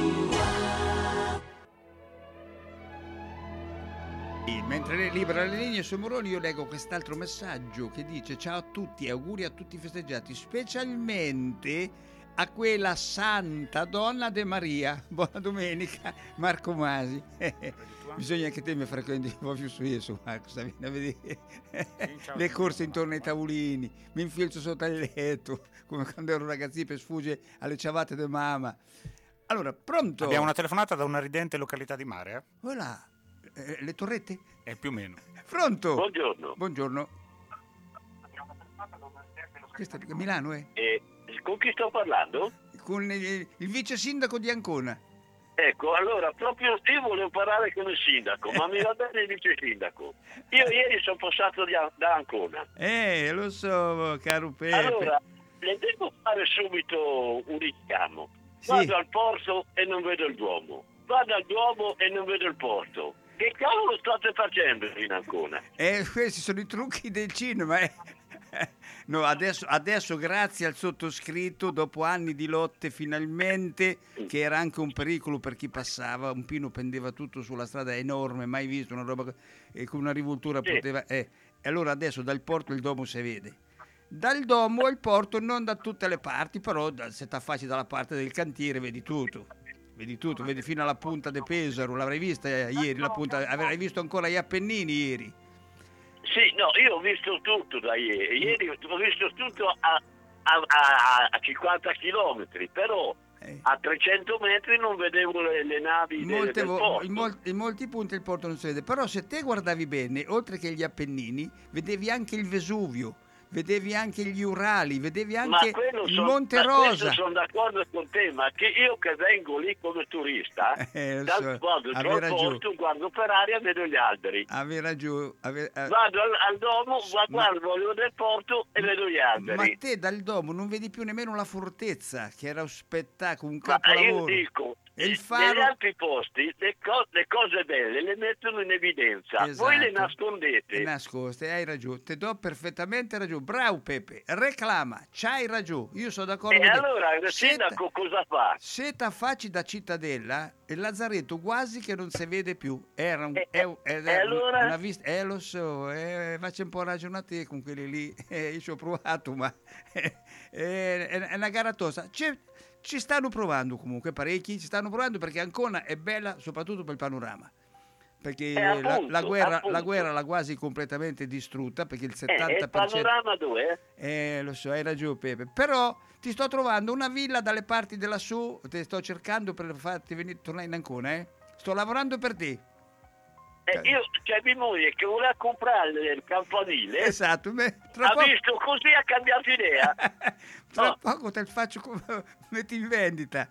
C: Mentre libera le linee su Moroni, io leggo quest'altro messaggio che dice: ciao a tutti e auguri a tutti i festeggiati, specialmente a quella santa donna de Maria. Buona domenica, Marco Masi. Bisogna che te mi frequenti un po' più su eso, Marco, sta a vedere le corse intorno ai tavolini, mi infilzo sotto il letto come quando ero ragazzino per sfuggire alle ciabatte di mamma. Allora, pronto?
D: Abbiamo una telefonata da una ridente località di mare, eh?
C: Voilà. Eh, le torrette?
D: Eh, più o meno.
C: Pronto?
N: Buongiorno.
C: Buongiorno. Questo è Milano, eh?
N: eh? Con chi sto parlando?
C: Con il, il vice sindaco di Ancona.
N: Ecco, allora, proprio io volevo parlare con il sindaco, ma mi va bene il vice sindaco. Io ieri sono passato di, da Ancona.
C: Eh, lo so, caro Pepe.
N: Allora, le devo fare subito un richiamo. Vado sì. al porto e non vedo il Duomo. Vado al Duomo e non vedo il porto. Che cavolo state facendo in Ancona?
C: Eh, questi sono i trucchi del cinema, eh. No, adesso, adesso grazie al sottoscritto, dopo anni di lotte, finalmente, che era anche un pericolo per chi passava, un pino pendeva tutto sulla strada, enorme, mai visto, una roba e con una rivoltura sì. poteva... Eh. E allora adesso dal porto il Duomo si vede. Dal Duomo il porto non da tutte le parti, però se t'affacci dalla parte del cantiere vedi tutto. Vedi tutto, vedi fino alla punta de Pesaro, l'avrai vista eh, ieri, la punta, avrai visto ancora gli Appennini ieri.
N: Sì, no, io ho visto tutto da ieri, ieri ho visto tutto a, a, a, a cinquanta chilometri, però eh. a trecento metri non vedevo le, le navi
C: in
N: del,
C: molte,
N: del porto.
C: In, mol, in molti punti il porto non si vede, però se te guardavi bene, oltre che gli Appennini, vedevi anche il Vesuvio. Vedevi anche gli Urali, vedevi anche il
N: son,
C: Monte Rosa.
N: Sono d'accordo con te, ma che io che vengo lì come turista,
C: eh,
N: dal
C: so.
N: vado sul porto, guardo per aria e vedo gli alberi.
C: Avevi ragione. Ave, eh.
N: Vado al, al Domo, guardo ma, del porto e vedo gli alberi.
C: Ma te dal Domo non vedi più nemmeno la fortezza, che era un spettacolo, un capolavoro.
N: Ma io dico,
C: e il faro...
N: negli altri posti le, co- le cose belle le mettono in evidenza, esatto. Voi le nascondete.
C: Le nascoste, hai ragione, ti do perfettamente ragione. Bravo Pepe, reclama, c'hai ragione, io sono d'accordo
N: e
C: con te.
N: Allora il sindaco cosa fa?
C: Se t'affacci da Cittadella, il Lazzaretto quasi che non si vede più. Era un,
N: e,
C: è, è,
N: e allora?
C: una vista, eh lo so, eh, faccio un po' ragione a te con quelli lì, eh, io ci ho provato, ma eh, è, è una gara tosta. C'è, ci stanno provando comunque parecchi, ci stanno provando perché Ancona è bella soprattutto per il panorama. Perché
N: eh, appunto,
C: la, la, guerra,
N: appunto.
C: la guerra l'ha quasi completamente distrutta, perché il settanta per cento...
N: Eh, il panorama dove?
C: Eh, lo so, hai ragione Pepe, però ti sto trovando una villa dalle parti della su, ti sto cercando per farti venire, tornare in Ancona, eh? Sto lavorando per te.
N: Eh, io c'è mia moglie che voleva comprare il campanile.
C: Esatto, me, tra
N: ha
C: poco...
N: visto così, ha cambiato idea.
C: Tra
N: oh.
C: poco te il faccio come metti in vendita.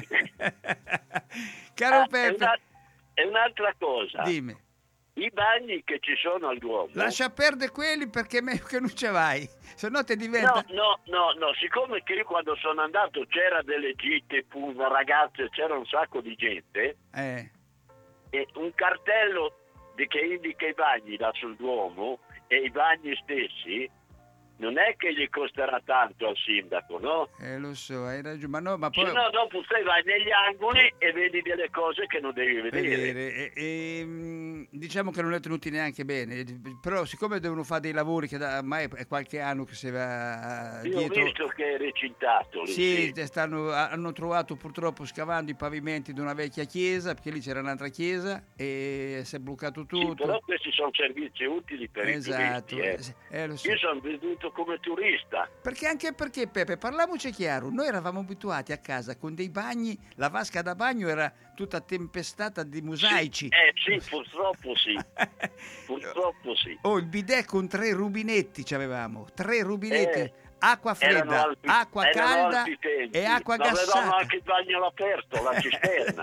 C: Caro
N: ah,
C: Pepe.
N: È, una, è un'altra cosa.
C: Dimmi.
N: I bagni che ci sono al Duomo.
C: Lascia perdere quelli perché è meglio che non ce vai, se no ti diventa...
N: No, no, no, no, siccome che io quando sono andato c'era delle gite, ragazze, c'era un sacco di gente,
C: eh.
N: e un cartello di che indica i bagni là sul Duomo e i bagni stessi non è che gli costerà tanto al sindaco, no?
C: Eh, lo so, hai ragione, ma no, ma poi...
N: Se no dopo te vai negli angoli e vedi delle cose che non devi vedere.
C: vedere. E, e, mh, diciamo che non li ho tenuti neanche bene, però siccome devono fare dei lavori che da ormai è qualche anno che si va
N: Io
C: dietro...
N: ho visto che è recintato lì.
C: Sì,
N: sì.
C: Stanno, hanno trovato purtroppo scavando i pavimenti di una vecchia chiesa, perché lì c'era un'altra chiesa e si è bloccato tutto.
N: Sì, però questi sono servizi utili per
C: Esatto.
N: i turisti. Eh.
C: Eh, lo so.
N: Io sono venuto come turista.
C: Perché anche perché, Pepe, parliamoci chiaro, noi eravamo abituati a casa con dei bagni, la vasca da bagno era tutta tempestata di mosaici.
N: Sì, eh sì, purtroppo sì. Purtroppo sì.
C: Oh, il bidet con tre rubinetti ci avevamo, tre rubinetti.
N: Eh.
C: Acqua fredda,
N: Alti,
C: acqua calda e acqua
N: ma
C: gassata.
N: avevamo anche il bagno all'aperto, la cisterna.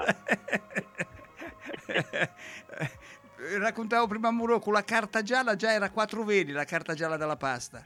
C: Raccontavo prima a Muro, con la carta gialla già era quattro veli, la carta gialla della pasta.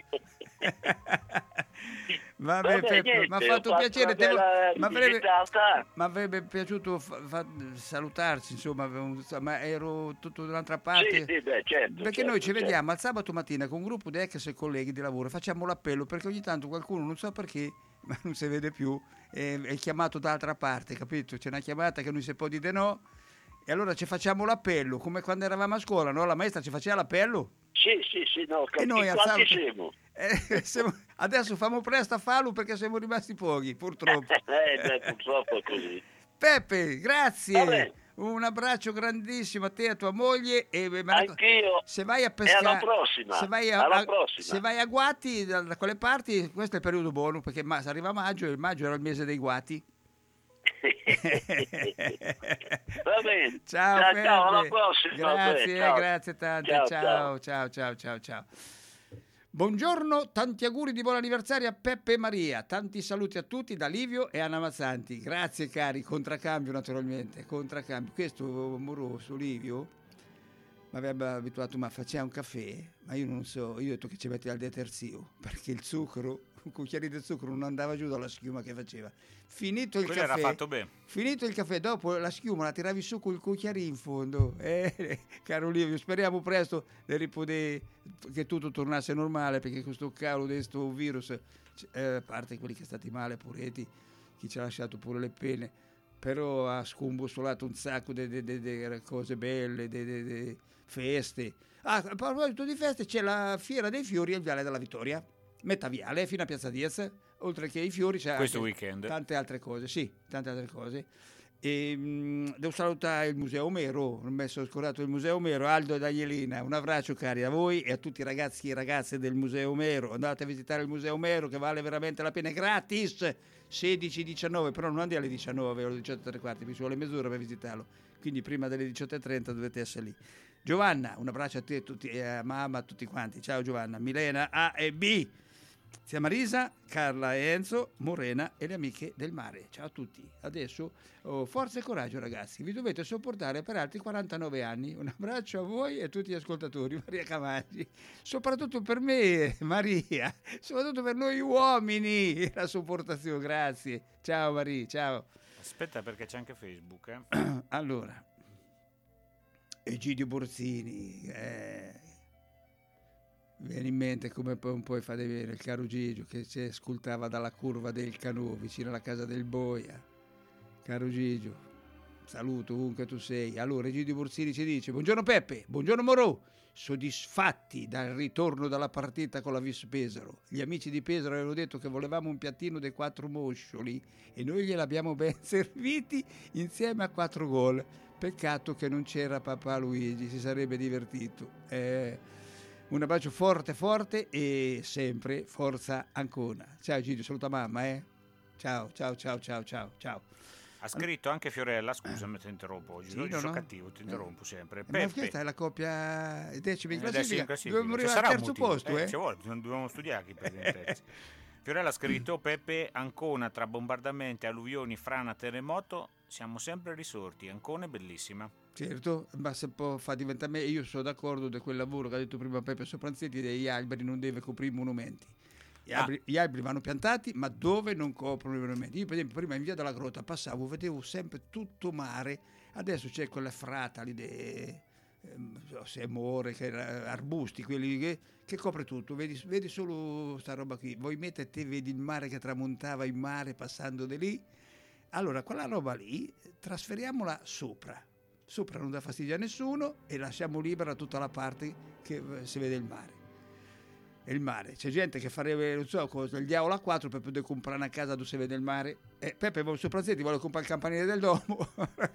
C: Vabbè,
N: Vabbè,
C: Peppe, mi ha fatto piacere, te... ma, avrebbe... ma avrebbe piaciuto fa... Fa... salutarci, insomma, ma ero tutto dall'altra parte.
N: Sì, sì, beh, certo,
C: perché
N: certo,
C: noi ci
N: certo.
C: vediamo al sabato mattina con un gruppo di ex colleghi di lavoro, facciamo l'appello perché ogni tanto qualcuno, non so perché, ma non si vede più, è, è chiamato dall'altra parte, capito? C'è una chiamata che non si può dire no. E allora ci facciamo l'appello, come quando eravamo a scuola, no? La maestra ci faceva l'appello.
N: Sì, sì, sì, no,
C: E noi
N: quanti
C: alzavamo-
N: siamo?
C: Eh, siamo- adesso famo presto a farlo perché siamo rimasti pochi, purtroppo.
N: eh, beh, purtroppo è così.
C: Peppe, grazie.
N: Vabbè.
C: Un abbraccio grandissimo a te e a tua moglie. E, ma-
N: Anch'io.
C: Se vai a
N: E
C: pescare,
N: alla prossima.
C: se vai a,
N: Alla
C: a-
N: prossima.
C: se vai a Guati da, da quelle parti, questo è il periodo buono perché ma, se arriva maggio e il maggio era il mese dei guati.
N: Va bene.
C: Ciao,
N: ciao,
C: Peppe.
N: ciao, alla prossima.
C: Grazie,
N: Ciao.
C: grazie tante.
N: Ciao,
C: Ciao, ciao, ciao, ciao, ciao. Buongiorno, tanti auguri di buon anniversario a Peppe e Maria. Tanti saluti a tutti da Livio e Anna Mazzanti. Grazie cari, contraccambio naturalmente, contraccambio. Questo moroso Livio mi aveva abituato, ma faceva un caffè, ma io non so, io ho detto che ci metti al deterzio, perché il zucchero, un cucchiaio di zucchero non andava giù dalla schiuma che faceva. Finito il
D: Quello
C: caffè,
D: era fatto bene.
C: finito il caffè, dopo la schiuma la tiravi su col cucchiaio in fondo. Eh, caro Livio, speriamo presto di ripoter- che tutto tornasse normale, perché questo cavolo di questo virus, eh, a parte quelli che sono stati male, puretti, chi ci ha lasciato pure le pene, però ha scombussolato un sacco di cose belle, di feste. Ah, a proposito di feste, c'è la Fiera dei Fiori al Viale della Vittoria, metà viale fino a Piazza Diaz, oltre che i fiori c'è
D: Questo
C: anche
D: weekend.
C: tante altre cose, sì, tante altre cose. E, mh, devo salutare il Museo Omero, non mi sono scordato il Museo Omero, Aldo e Danielina, un abbraccio cari a voi e a tutti i ragazzi e ragazze del Museo Omero. Andate a visitare il Museo Omero che vale veramente la pena, è gratis, sedici diciannove, però non andiamo alle diciannove o alle diciotto e tre quarti, mi ci vuole mezz'ora per visitarlo, quindi prima delle diciotto e trenta dovete essere lì. Giovanna, un abbraccio a te, a tutti, eh, a mamma, a tutti quanti, ciao Giovanna, Milena, A e B. Zia Marisa, Carla e Enzo, Morena e le amiche del mare. Ciao a tutti. Adesso oh, forza e coraggio ragazzi, vi dovete sopportare per altri quarantanove anni. Un abbraccio a voi e a tutti gli ascoltatori. Maria Camaggi, soprattutto per me, Maria, soprattutto per noi uomini, la sopportazione, grazie. Ciao Maria, ciao.
D: Aspetta perché c'è anche Facebook. Eh.
C: Allora, Egidio Borsini, eh, viene in mente come poi un po' fa vedere il caro Gigio che ci ascoltava dalla curva del Canò vicino alla casa del Boia. Caro Gigio, saluto ovunque tu sei. Allora Egidio Borsini ci dice: buongiorno Peppe, buongiorno Morò, soddisfatti dal ritorno dalla partita con la Vis Pesaro. Gli amici di Pesaro avevano detto che volevamo un piattino dei quattro moscioli e noi gliel'abbiamo ben serviti insieme a quattro gol. Peccato che non c'era papà Luigi, si sarebbe divertito. Eh, un abbraccio forte forte e sempre forza Ancona. Ciao Gigi, saluta mamma, eh. Ciao, ciao, ciao, ciao, ciao, ciao.
D: Ha scritto anche Fiorella, scusami, ti interrompo oggi.
C: Sì,
D: Oggi
C: no,
D: sono
C: no.
D: cattivo, ti interrompo sempre.
C: Ma questa è la coppia decima in
D: Eh, adesso
C: classifica.
D: in classifica.
C: Dobbiamo
D: Ci
C: arrivare
D: sarà
C: al
D: un
C: terzo
D: motivo.
C: posto,
D: Eh,
C: eh.
D: ci vuole, dobbiamo studiare chi prende il terzo. Fiorella ha scritto: Peppe, Ancona tra bombardamenti, alluvioni, frana, terremoto, siamo sempre risorti. Ancona è bellissima.
C: Certo, ma se può fa diventare me, io sono d'accordo di quel lavoro che ha detto prima Peppe Sopranzetti, degli alberi non deve coprire i monumenti. Gli
D: Ah.
C: alberi, gli alberi vanno piantati, ma dove non coprono i monumenti. Io per esempio prima in via della Grotta passavo, vedevo sempre tutto mare, adesso c'è quella frata lì de, se more, che arbusti, quelli che, che copre tutto, vedi, vedi solo sta roba qui, vuoi mettere te, vedi il mare che tramontava in mare passando di lì, allora quella roba lì trasferiamola sopra, sopra non dà fastidio a nessuno e lasciamo libera tutta la parte che si vede il mare. E il mare, c'è gente che farebbe, non so, cosa, il diavolo a quattro per poter comprare una casa dove si vede il mare. Eh, Peppe, Sopranzetti vuole comprare il campanile del domo.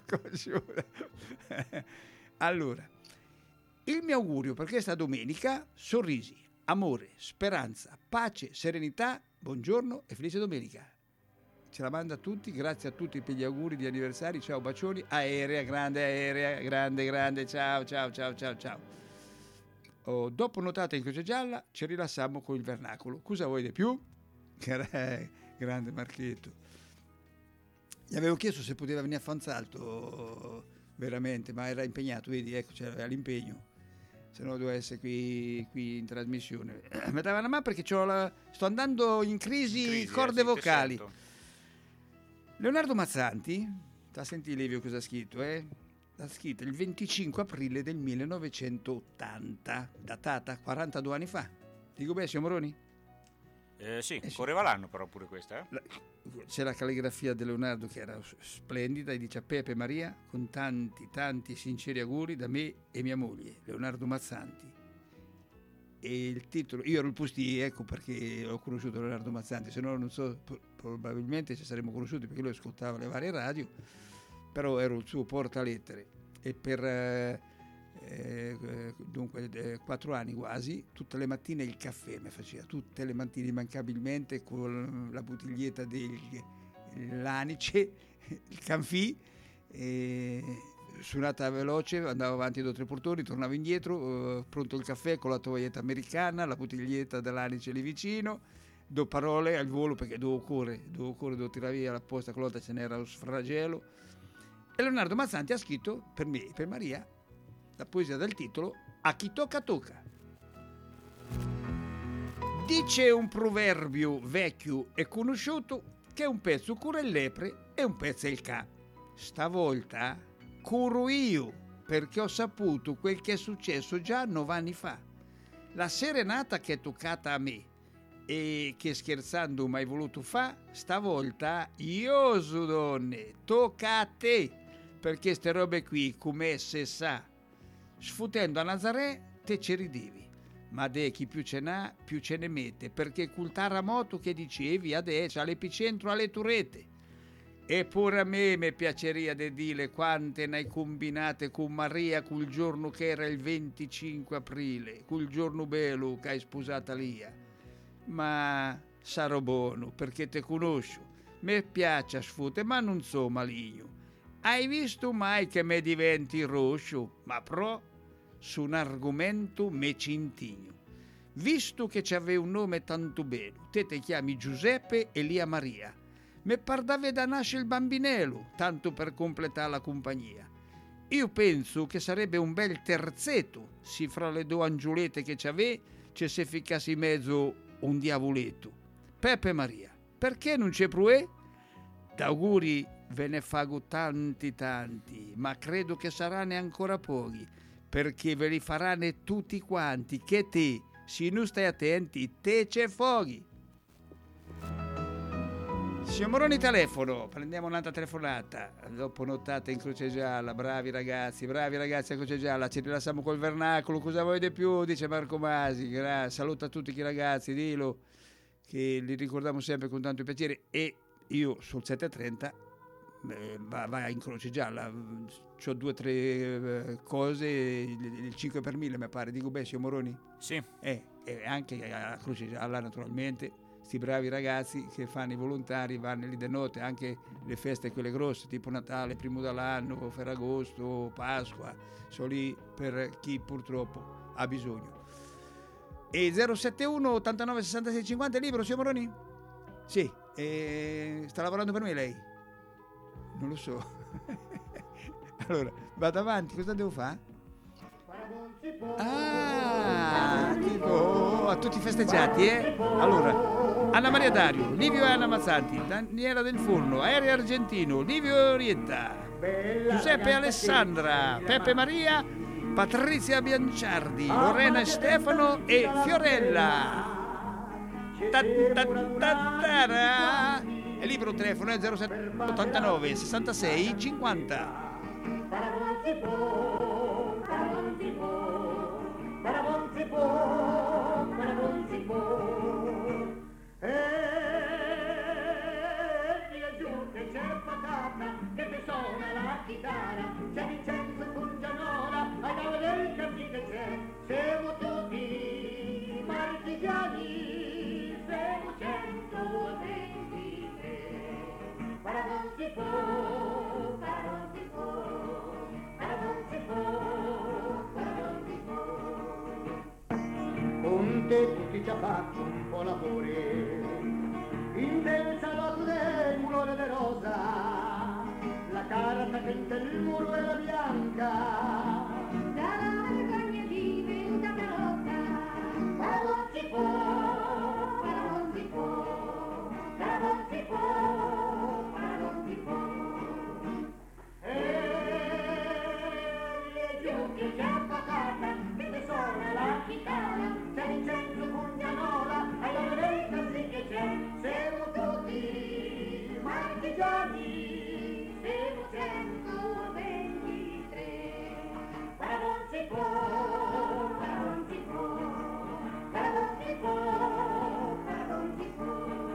C: Allora, il mio augurio per questa domenica: sorrisi, amore, speranza, pace, serenità, buongiorno e felice domenica. Ce la manda a tutti, grazie a tutti per gli auguri di anniversari, ciao, bacioni, aerea, grande, aerea, grande, grande, ciao, ciao, ciao, ciao, ciao. Oh, dopo notata in croce gialla ci rilassiamo con il vernacolo. Cosa vuoi di più? Grande Marchetto. Gli avevo chiesto se poteva venire a Fanzalto veramente, ma era impegnato, vedi, ecco, c'era l'impegno, se no doveva essere qui, qui in trasmissione. Mi dava una mano perché c'ho la... sto andando in crisi, in crisi corde eh, vocali. Leonardo Mazzanti, sta a sentire Livio cosa ha scritto, eh? L'ha scritto il venticinque aprile del millenovecentottanta, datata quarantadue anni fa. Dico bene, signor Moroni?
D: Eh, sì,
C: eh sì,
D: correva l'anno però pure questa. Eh?
C: La, c'è la calligrafia di Leonardo che era splendida e dice: a Peppe Maria, con tanti, tanti sinceri auguri da me e mia moglie, Leonardo Mazzanti. E il titolo, io ero il postiere, ecco perché ho conosciuto Leonardo Mazzanti, se no non so, probabilmente ci saremmo conosciuti perché lui ascoltava le varie radio, però ero il suo portalettere e per eh, eh, dunque eh, quattro anni quasi, tutte le mattine il caffè mi faceva, tutte le mattine immancabilmente con la bottiglietta dell'anice, il canfì, eh, suonata veloce, andavo avanti due o tre portoni, tornavo indietro, eh, pronto il caffè con la tovaglietta americana, la bottiglietta dell'anice lì vicino, do parole al volo perché dovevo correre, dovevo correre, dovevo tirare via la posta, con l'altra ce n'era lo sfragello. E Leonardo Mazzanti ha scritto per me e per Maria la poesia del titolo A chi tocca tocca. Dice un proverbio vecchio e conosciuto che un pezzo cura il lepre e un pezzo è il ca. Stavolta curo io perché ho saputo quel che è successo già nove anni fa. La serenata che è toccata a me e che scherzando mai voluto fa, stavolta io su donne tocca a te, perché ste robe qui come se sa, sfutendo a Nazaré te ci ridevi, ma de chi più ce n'ha più ce ne mette, perché col terremoto che dicevi adesso all'epicentro alle turete. Eppure a me mi piaceria di dire quante ne hai combinate con Maria quel giorno che era il venticinque aprile, quel giorno bello che hai sposata Lia. Ma sarò buono perché te conosco, mi piace sfute ma non so maligno. Hai visto mai che me diventi rosso? Ma pro su un argomento me cintigno. Visto che c'aveva un nome tanto bello, te ti chiami Giuseppe e Lia Maria. Me pardave da nascere il bambinello, tanto per completare la compagnia. Io penso che sarebbe un bel terzetto, se fra le due angiolette che c'ave, ci se ficassi in mezzo un diavoletto. Peppe Maria, perché non c'è pruè? D'auguri ve ne fago tanti tanti, ma credo che saranno ancora pochi, perché ve li faranno tutti quanti, che te, se non stai attenti, te c'è foghi. Signor Moroni telefono, prendiamo un'altra telefonata, dopo nottata in Croce Gialla, bravi ragazzi, bravi ragazzi a Croce Gialla, ci rilassiamo col vernacolo, cosa vuoi di più, dice Marco Masi, Gra- saluta a tutti i ragazzi, dillo che li ricordiamo sempre con tanto piacere e io sul sette e trenta eh, va, va in Croce Gialla, c'ho due o tre eh, cose, il, il cinque per mille mi pare, dico beh signor Moroni?
D: Sì.
C: Eh, e anche a Croce Gialla naturalmente. Sti bravi ragazzi che fanno i volontari, vanno lì di notte, anche le feste quelle grosse, tipo Natale, primo dell'anno, Ferragosto, Pasqua, sono lì per chi purtroppo ha bisogno. E zero sette uno ottantanove sessantasei cinquanta è libero, signor Moroni? Sì, e sta lavorando per me lei? Non lo so. Allora, vado avanti, cosa devo fare? Ah, tipo a tutti i festeggiati, eh? Allora, Anna Maria Dario, Livio e Anna Mazzanti, Daniela Del Forno, Aereo Argentino, Livio Orietta, Giuseppe e Alessandra, Peppe Maria Patrizia Bianciardi, Lorena Stefano e Fiorella. Ta ta ta ta. E libero telefono è zero sette ottantanove sessantasei cinquanta.
F: Che ti suona la chitarra, c'è Vincenzo Fungianola, ai da vedere che c'è, siamo tutti marchigiani, siamo centoventitré, para non si può, para non si può, para non si può, para non si può. Con te tutti già fatto un po' lavori, in del salotto del mulone de rosa, la carta che il muro era bianca, dalla vergogna divenuta carota, ma non si può, ma non si può, ma non si può, ma non si può. E giù che c'è patata, che ti suona la chitarra, c'è Vincenzo Fungianola, ai da vedere così che c'è, siamo tutti marchigiani, siamo centoventitré, ma non si può, ma non si può, ma non si può, ma non si può.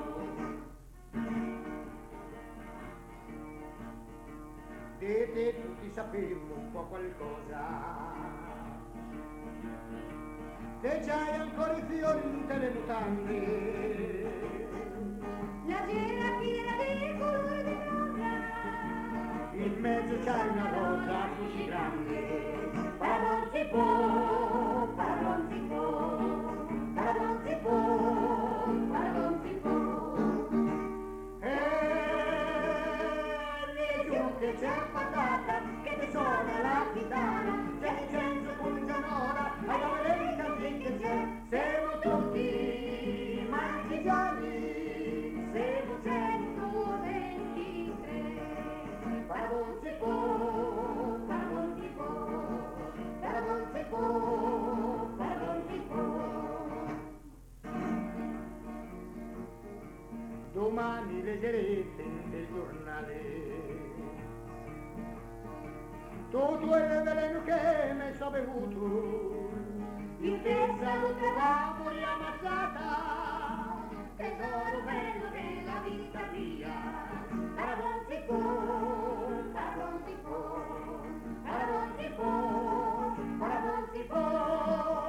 F: Di te tutti sapevo un po' qualcosa, e c'hai ancora i fiori in te le mutande, la cera piena di colore di rosa, in mezzo c'hai una rosa così grande, ma non si può, ma non si può, ma non si può, ma non si può. E lì giù che c'è patata, che ti suona la chitarra, c'è Vincenzo Fungianola, ai da vedere così che c'è, siamo tutti marchigiani, siamo centoventitré, ma non si può, ma non si può, ma non si può, ma non si può. Domani leggerete nel giornale tutto il veleno che mi so bevuto, in che salute la poi ammazzata, tesoro bello della vita mia, ma non si può, ma non si può, ma non si può, ma non si può.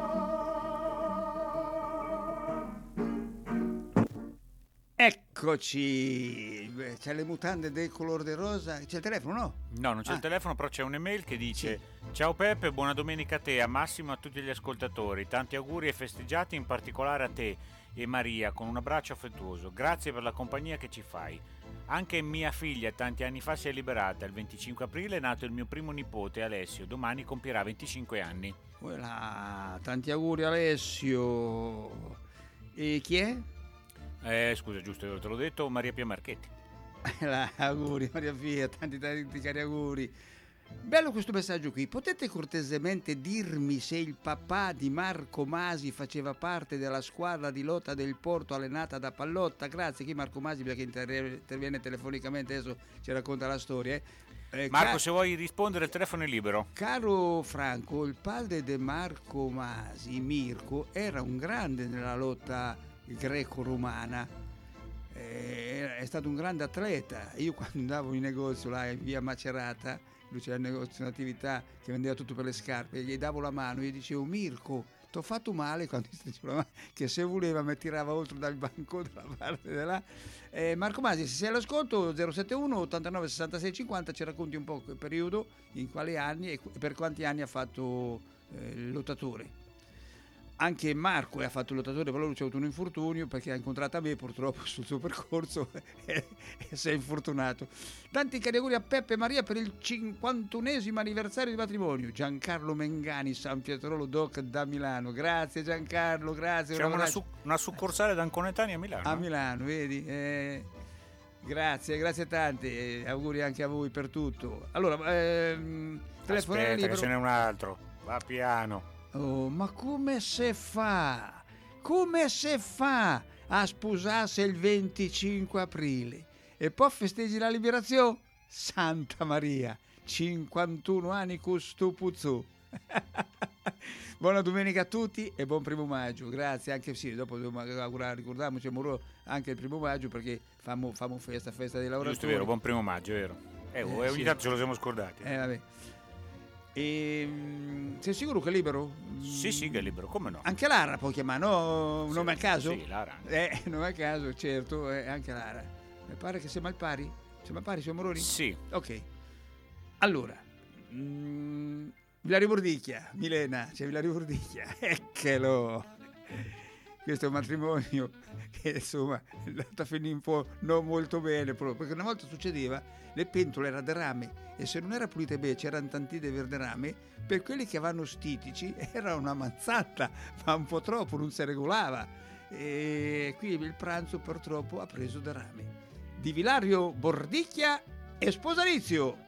C: Eccoci, beh, c'è le mutande del colore de rosa, c'è il telefono, no?
D: No, non c'è
C: Ah.
D: il telefono, però c'è un'email che dice: ciao Peppe, buona domenica a te, a Massimo e a tutti gli ascoltatori, tanti auguri e festeggiati, in particolare a te e Maria, con un abbraccio affettuoso, grazie per la compagnia che ci fai. Anche mia figlia tanti anni fa si è liberata, il venticinque aprile è nato il mio primo nipote Alessio, domani compirà venticinque anni.
C: Voilà, tanti auguri Alessio. E chi è?
D: Eh, scusa, giusto, te l'ho detto, Maria Pia Marchetti.
C: La, auguri Maria Pia, tanti tanti cari auguri. Bello questo messaggio qui. Potete cortesemente dirmi se il papà di Marco Masi faceva parte della squadra di lotta del Porto allenata da Pallotta? Grazie. Chi Marco Masi, perché interviene telefonicamente, adesso ci racconta la storia. Eh. Eh,
D: Marco,
C: car-
D: se vuoi rispondere, il telefono è libero.
C: Caro Franco, il padre di Marco Masi, Mirko, era un grande nella lotta greco-romana. Eh, è stato un grande atleta. Io quando andavo in negozio là in via Macerata, lui c'era il negozio, un'attività che vendeva tutto per le scarpe, gli davo la mano e gli dicevo: Mirko, ti ho fatto male, quando gli stringevo la mano, che se voleva mi tirava oltre dal banco dalla parte di là. Eh, Marco Masi, se sei all'ascolto, zero sette uno ottantanove sessantasei cinquanta, ci racconti un po' il periodo, in quali anni e per quanti anni ha fatto eh, il lottatore. Anche Marco ha fatto il lottatore, però lui c'ha avuto un infortunio perché ha incontrato me purtroppo sul suo percorso e, e si è infortunato. Tanti cari auguri a Peppe e Maria per il cinquantunesimo anniversario di matrimonio. Giancarlo Mengani, San Pietrolo Doc da Milano. Grazie Giancarlo, grazie.
D: C'è una, su- una succursale d'Anconetani a Milano.
C: A Milano, vedi? Eh, Grazie, grazie tanti, e auguri anche a voi per tutto. Allora, ehm, telefonare
D: Aspetta,
C: libero.
D: che ce n'è un altro. Va piano.
C: Oh, ma come si fa? Come si fa a sposarsi il venticinque aprile e poi festeggi la liberazione? Santa Maria, cinquantuno anni con sto puzzo. Buona domenica a tutti e buon primo maggio. Grazie, anche sì, dopo dobbiamo augurare, ricordiamoci Moro anche il primo maggio perché famo, famo festa, festa dei lavoratori.
D: Giusto, è vero, buon primo maggio, è vero. Eh,
C: Eh,
D: ogni
C: sì.
D: tanto ce lo siamo scordati.
C: Eh, vabbè. E, sei sicuro che è libero?
D: Sì, sì, che è libero, come no?
C: Anche Lara può chiamare, no? Un nome a caso?
D: Sì, Lara.
C: Eh, nome a caso, certo, eh, anche Lara. Mi pare che siamo al pari? Siamo al pari, siamo Moroni?
D: Sì.
C: Ok. Allora, mm, Villario Bordicchia, Milena, c'è Villario Bordicchia, eccolo. Questo è un matrimonio che insomma è andato a finire un po' non molto bene, proprio, perché una volta succedeva, le pentole erano di rame e se non era pulite bene c'erano tanti di rame, per quelli che vanno stitici era una mazzata, ma un po' troppo, non si regolava. E qui il pranzo purtroppo ha preso di rame. Di Villario Bordicchia e sposalizio.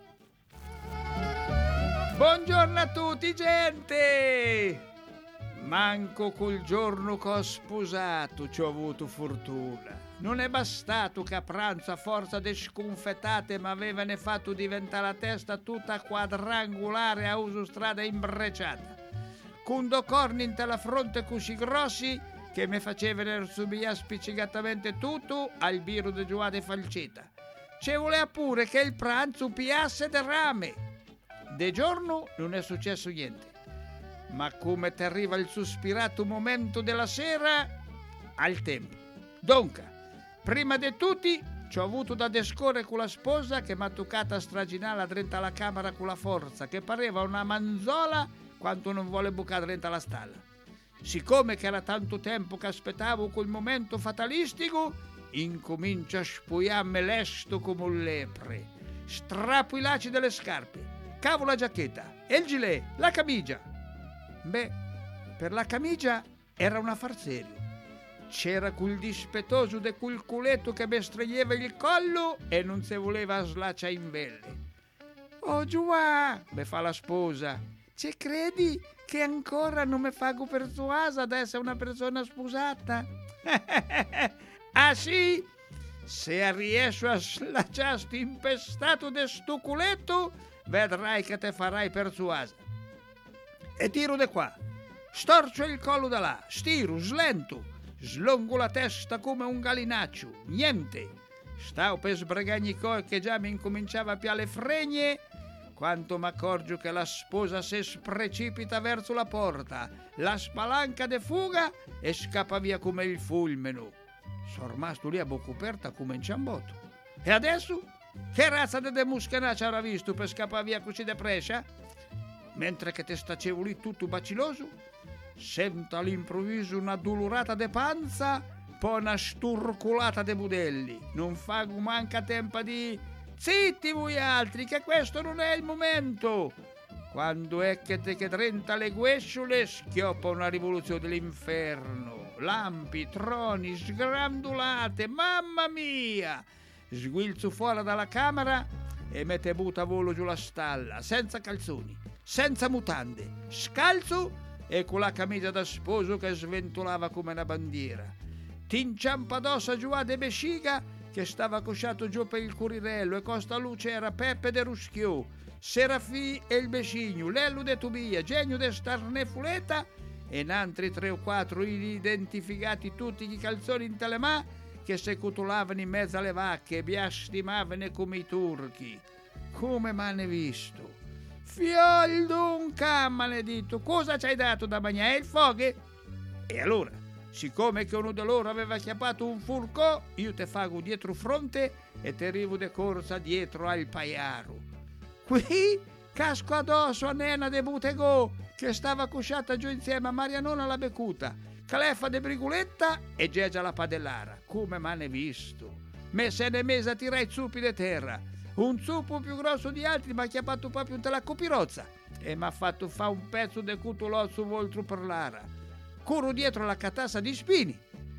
C: Buongiorno a tutti, gente! Manco col giorno che ho sposato ci ho avuto fortuna. Non è bastato che a pranzo a forza di sconfettate mi avevano fatto diventare la testa tutta quadrangolare a uso strada imbrecciata, con due corni in la fronte così grossi che mi facevano subire spiccigatamente tutto al biro di Giuade Falcetta. Ci voleva pure che il pranzo piasse del rame. De giorno non è successo niente. Ma come ti arriva il sospirato momento della sera, al tempo. Dunque, prima di tutti, ci ho avuto da descore con la sposa che mi ha toccato a straginare dentro alla camera con la forza, che pareva una manzola quanto non vuole bucare dentro la stalla. Siccome che era tanto tempo che aspettavo quel momento fatalistico, incomincia a spogliarmi lesto come un lepre. Strappo i lacci delle scarpe, cavo la giacchetta e il gilet, la camicia. Beh, per la camicia era un affar serio. C'era quel dispettoso de quel culetto che mi stringeva il collo e non si voleva slaccia in velle. Oh Giua, mi fa la sposa, ci credi che ancora non mi fago persuasa ad essere una persona sposata? Ah sì? Se riesco a slacciarti impestato de sto culetto, vedrai che te farai persuasa. E tiro da qua, storcio il collo da là, stiro, slento, slongo la testa come un gallinaccio, niente. Stavo per sbregagni coi che già mi incominciava a piare le fregne, quanto mi accorgo che la sposa si precipita verso la porta, la spalanca de fuga e scappa via come il fulmine. Sono rimasto lì a bocca aperta come in ciambotto. E adesso? Che razza de demuscanaccia avrà visto per scappare via così de prescia? Mentre che te stacevo lì tutto baciloso, sento all'improvviso una dolorata de panza, poi una sturculata de budelli. Non fago manca tempo di... Zitti voi altri, che questo non è il momento! Quando è che te che drenta le guesciole, schioppa una rivoluzione dell'inferno. Lampi, troni, sgrandolate, mamma mia! Sguilzo fuori dalla camera e mette butta a volo giù la stalla, senza calzoni, senza mutande, scalzo e con la camicia da sposo che sventolava come una bandiera. T'inciampa addosso a Giuade Besciga che stava accosciato giù per il curirello e costa luce era Peppe de Ruschio, Serafì e il Bescigno, Lello de Tubia, Genio de Starnefuleta e n'altri tre o quattro identificati tutti i calzoni in telemà che se cutolavano in mezzo alle vacche e biastimavano come i turchi. Come m'hanno visto? Fiol d'un maledetto, cosa ci hai dato da mangiare? Il foghe? E allora, siccome che uno di loro aveva chiappato un furcò, io te fago dietro fronte e te arrivo de corsa dietro al paiaro. Qui casco addosso a Nena de Butegò, che stava cusciata giù insieme a Marianona la Becuta, Calefa de Briguletta e Gegia la Padellara. Come m'hanno visto? Me se ne mese a tirare i zuppi de terra. Un zuppo più grosso di altri mi ha chiappato proprio in la copirozza e mi ha fatto fa un pezzo de cutulò su voltro per l'ara. Corro dietro alla catassa di spini,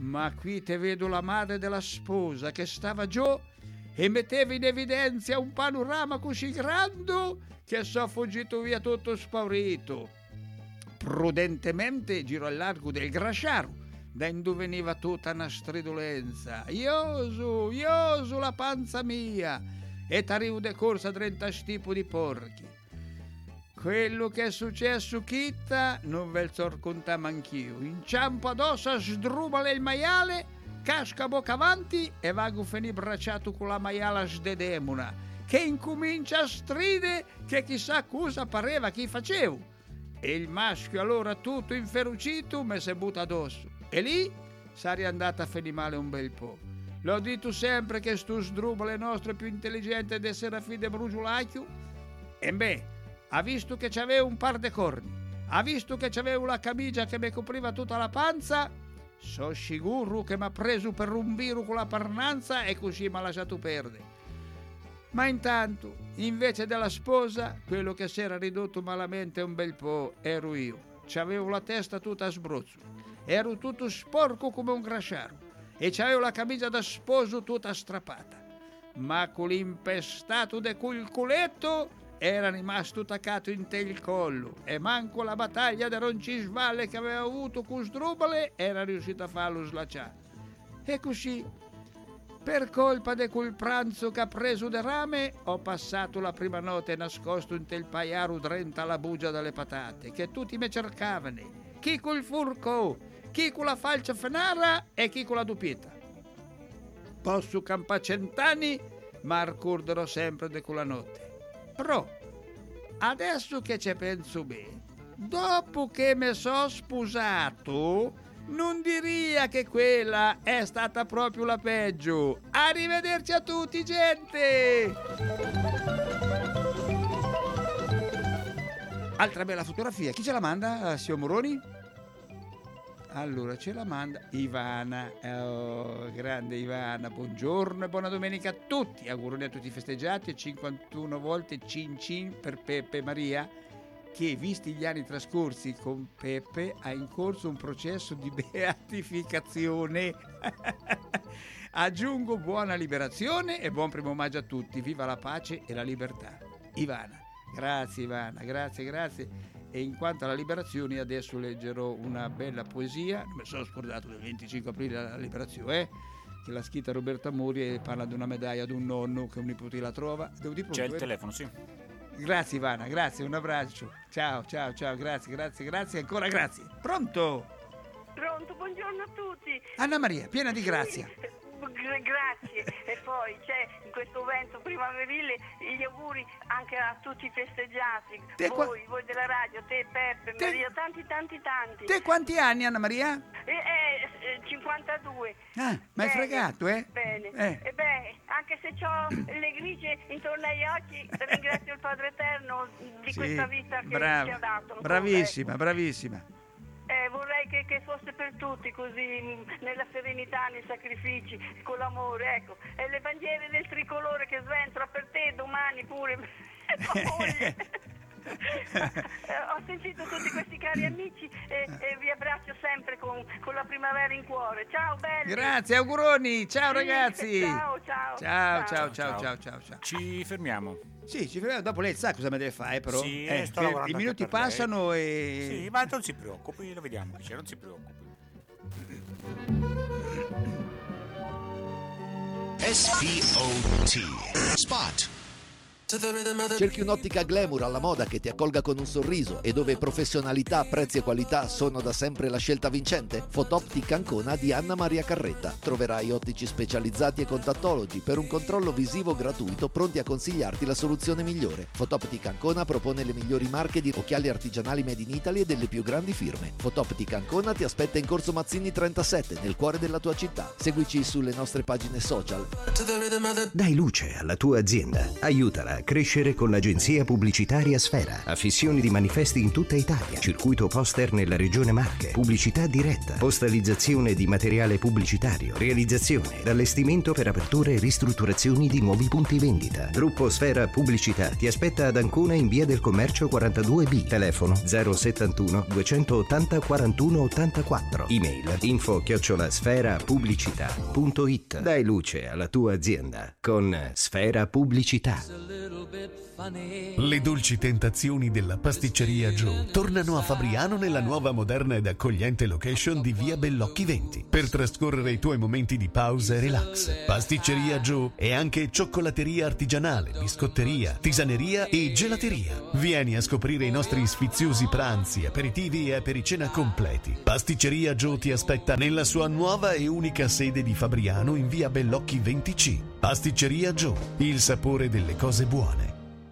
C: Ma qui te vedo la madre della sposa che stava giù e metteva in evidenza un panorama così grande che so fuggito via tutto spaurito. Prudentemente girò al largo del Grasciaro, da dove veniva tutta una stridolenza. Iosu, iosu la panza mia! E t'arrivo de corsa a trenta stipo di porchi. Quello che è successo chitta non ve so raccontare anch'io. Inciampo addosso, sdrubale il maiale, casca bocca avanti e vago finì bracciato con la maiala sdedemona, che incomincia a stride che chissà cosa pareva chi facevo. E il maschio allora tutto inferocito mi si butta addosso. E lì sarei andata a finire male un bel po'. L'ho detto sempre che stu sdrubale nostro è più intelligente del Serafì de Brugiolacchio. E beh, ha visto che c'avevo un par de corni, ha visto che c'avevo la camicia che mi copriva tutta la panza, so sicuro che mi ha preso per un viru con la parnanza e così mi ha lasciato perdere. Ma intanto, invece della sposa, quello che si era ridotto malamente un bel po' ero io. C'avevo la testa tutta a sbrozzo, ero tutto sporco come un grasciaro e c'avevo la camicia da sposo tutta strappata. Ma con l'impestato de quel culetto era rimasto attaccato in te il collo e manco la battaglia da Roncisvalle che aveva avuto con Sdrubale era riuscito a farlo slacciare. E così, per colpa di quel pranzo che ha preso de rame, ho passato la prima notte nascosto in tel paiaro drenta la bugia dalle patate, che tutti mi cercavano, chi col furco, chi con la falcia fenara e chi con la doppietta. Posso campare cent'anni, ma ricorderò sempre di quella notte. Però, adesso che ci penso bene, dopo che mi sono sposato, non diria che quella è stata proprio la peggio. Arrivederci a tutti, gente! Altra bella fotografia. Chi ce la manda, signor Moroni? Allora, ce la manda Ivana. Oh, grande Ivana, buongiorno e buona domenica a tutti. Auguroni a tutti i festeggiati e cinquantuno volte cin cin per Peppe Maria, che, visti gli anni trascorsi con Peppe, ha in corso un processo di beatificazione. Aggiungo buona liberazione e buon primo maggio a tutti. Viva la pace e la libertà. Ivana. Grazie Ivana, grazie, grazie. E in quanto alla liberazione, adesso leggerò una bella poesia. Mi sono scordato del venticinque aprile la liberazione, eh? Che l'ha scritta Roberta Mori e parla di una medaglia di un nonno che un nipote la trova. Devo dire
D: C'è il
C: eh?
D: telefono, sì.
C: Grazie Ivana, grazie, un abbraccio. Ciao, ciao, ciao, grazie, grazie, grazie, ancora grazie. Pronto?
E: Pronto, buongiorno a tutti.
C: Anna Maria, piena di grazia.
E: Grazie. E poi c'è in questo vento primaverile gli auguri anche a tutti i festeggiati.
C: Te
E: voi,
C: qua...
E: voi della radio, te Peppe,
C: te...
E: Maria, tanti tanti tanti.
C: Te quanti anni, Anna Maria?
E: Eh, eh, cinquantadue.
C: Ah, ma hai fregato, eh?
E: Bene.
C: Eh.
E: E beh, anche se ho le grigie intorno agli occhi, ringrazio il Padre Eterno di
C: Sì,
E: questa vita che
C: brava,
E: ci ha dato.
C: Bravissima, bravissima.
E: Eh, vorrei che, che fosse per tutti così, mh, nella serenità, nei sacrifici, con l'amore, ecco. E le bandiere del tricolore che sventola per te domani pure. eh, ho sentito tutti questi cari amici e, e vi abbraccio sempre con, con la primavera in cuore. Ciao belli.
C: Grazie, auguroni. Ciao
E: Sì,
C: ragazzi.
E: Ciao, ciao.
C: Ciao, ciao, ciao, ciao, ciao, ciao.
D: Ci fermiamo.
C: Sì, ci fermiamo. Dopo lei sa cosa mi deve fare, però.
D: Sì,
C: eh,
D: sto
C: per-
D: lavorando
C: i minuti
D: anche per
C: passano
D: lei.
C: e...
D: Sì, ma non si preoccupi, lo vediamo chi c'è, non si preoccupi.
G: S P O T Spot.
H: Cerchi un'ottica glamour alla moda che ti accolga con un sorriso e dove professionalità, prezzi e qualità sono da sempre la scelta vincente? Photoptica Ancona di Anna Maria Carretta. Troverai ottici specializzati e contattologi per un controllo visivo gratuito pronti a consigliarti la soluzione migliore. Photoptica Ancona propone le migliori marche di occhiali artigianali made in Italy e delle più grandi firme. Photoptica Ancona ti aspetta in Corso Mazzini trentasette, nel cuore della tua città. Seguici sulle nostre pagine social.
B: Dai luce alla tua azienda. Aiutala
O: crescere con l'agenzia pubblicitaria Sfera. Affissioni di manifesti in tutta Italia. Circuito poster nella regione Marche. Pubblicità diretta. Postalizzazione di materiale pubblicitario. Realizzazione ed allestimento per aperture e ristrutturazioni di nuovi punti vendita. Gruppo Sfera Pubblicità ti aspetta ad Ancona in via del Commercio quarantadue B. Telefono zero settantuno duecentottanta quarantuno ottantaquattro. Email info chiocciola sfera pubblicità punto it. Dai luce alla tua azienda con Sfera Pubblicità.
L: Le dolci tentazioni della pasticceria Joe tornano a Fabriano nella nuova moderna ed accogliente location di via Bellocchi venti per trascorrere i tuoi momenti di pausa e relax. Pasticceria Joe è anche cioccolateria artigianale, biscotteria, tisaneria e gelateria. Vieni a scoprire i nostri sfiziosi pranzi, aperitivi e apericena completi. Pasticceria Joe ti aspetta nella sua nuova e unica sede di Fabriano in via Bellocchi venti C. Pasticceria Joe, il sapore delle cose buone.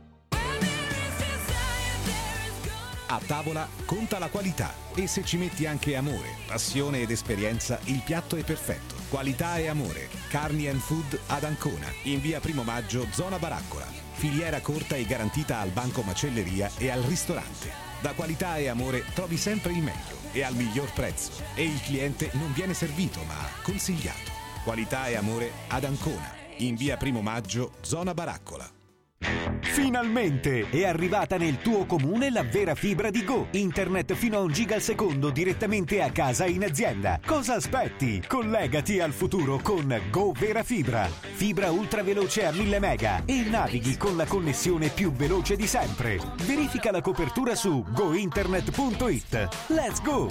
G: A tavola conta la qualità e se ci metti anche amore, passione ed esperienza, il piatto è perfetto. Qualità e amore. Carni and Food ad Ancona, in via Primo Maggio, zona Baraccola. Filiera corta e garantita al banco macelleria e al ristorante. Da Qualità e Amore trovi sempre il meglio e al miglior prezzo. E il cliente non viene servito ma consigliato. Qualità e Amore ad Ancona, in via Primo Maggio, zona Baraccola.
P: Finalmente è arrivata nel tuo comune la vera fibra di Go. Internet fino a un giga al secondo direttamente a casa e in azienda. Cosa aspetti? Collegati al futuro con Go Vera Fibra. Fibra ultra veloce a mille mega e navighi con la connessione più veloce di sempre. Verifica la copertura su go internet punto it. Let's go!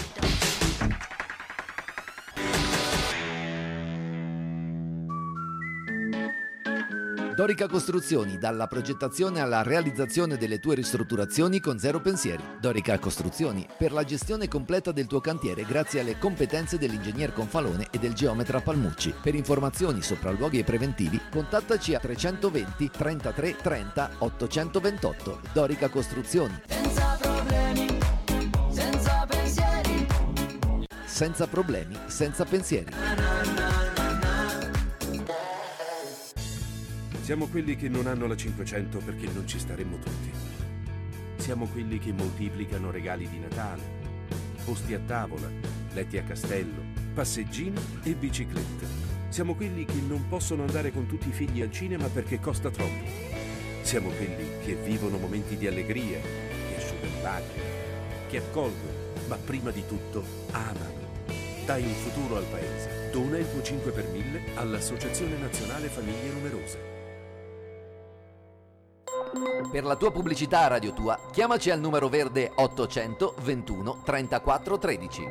H: Dorica Costruzioni, dalla progettazione alla realizzazione delle tue ristrutturazioni con zero pensieri. Dorica Costruzioni, per la gestione completa del tuo cantiere grazie alle competenze dell'ingegner Confalone e del geometra Palmucci. Per informazioni, sopralluoghi e preventivi, contattaci a trecentoventi trentatré trenta ottocentoventotto. Dorica Costruzioni.
F: Senza problemi, senza pensieri.
H: Senza problemi, senza pensieri.
Q: Siamo quelli che non hanno la cinquecento perché non ci staremmo tutti. Siamo quelli che moltiplicano regali di Natale, posti a tavola, letti a castello, passeggini e biciclette. Siamo quelli che non possono andare con tutti i figli al cinema perché costa troppo. Siamo quelli che vivono momenti di allegria, che asciugano lacrime, che accolgono, ma prima di tutto amano. Dai un futuro al paese. Dona il tuo cinque per mille all'Associazione Nazionale Famiglie Numerose.
H: Per la tua pubblicità a Radio Tua, chiamaci al numero verde ottocento ventuno trentaquattro tredici.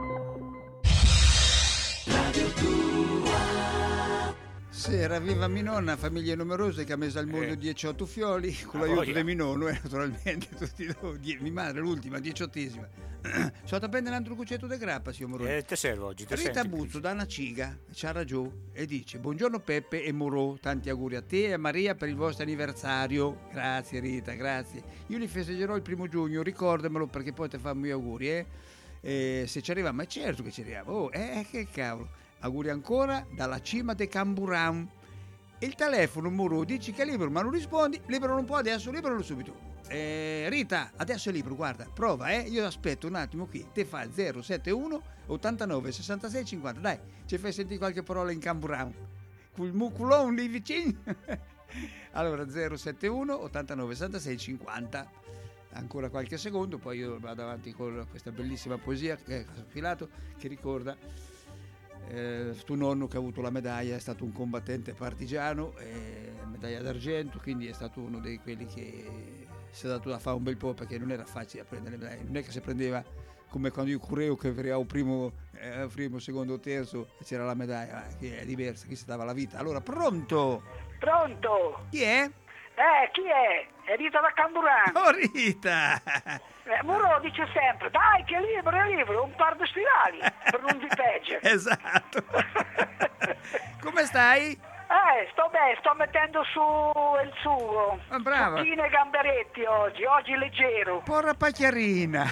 C: Radio Tua. Sera, viva mia nonna, famiglie numerose che ha messo al mondo
D: Eh.
C: diciotto figlioli, con
D: Ah,
C: l'aiuto
D: voglia.
C: di mio nonno, e naturalmente tutti noi, die- mia madre l'ultima, diciottesima. Sono a prendere un altro cucetto di grappa, signor Moroni.
D: Eh, te serve oggi, te
C: Rita
D: senti?
C: Buzzo da una ciga, c'ha ragione, e dice: buongiorno Peppe e Morò, tanti auguri a te e a Maria per il vostro anniversario. Grazie Rita, grazie. Io li festeggerò il primo giugno, ricordamelo perché poi ti fanno gli auguri, eh. E se ci arriviamo, ma certo che ci arriviamo. Oh, eh, che cavolo. Auguri ancora dalla cima de Camburan. Il telefono Morò dici che è libero, ma non rispondi, libero non può, adesso liberalo subito. Eh, Rita, adesso è libero, guarda, prova, eh, io aspetto un attimo qui, te fa zero sette uno ottantanove sessantasei cinquanta, dai, ci fai sentire qualche parola in Camburan, col muculon lì vicino. Allora zero sette uno ottantanove sessantasei cinquanta, ancora qualche secondo, poi io vado avanti con questa bellissima poesia che ho filato, che ricorda eh, tuo nonno che ha avuto la medaglia, è stato un combattente partigiano, eh, medaglia d'argento, quindi è stato uno di quelli che si è dato da fare un bel po' perché non era facile prendere le medaglie, non è che si prendeva come quando io correvo che arrivavo primo, eh, primo, secondo, terzo e c'era la medaglia, eh, che è diversa, qui si dava la vita. Allora, pronto?
R: Pronto?
C: Chi è?
R: Eh, chi è? È Rita da Camburan.
C: Oh, Rita!
R: Eh, Muro dice sempre, dai che è libero, è libero, un par di spirali, per non di peggio.
C: Esatto. Come stai?
R: Eh, sto bene, sto mettendo su il sugo.
C: Ah, brava.
R: Zucchine e gamberetti oggi, oggi leggero.
C: Porra pacchiarina.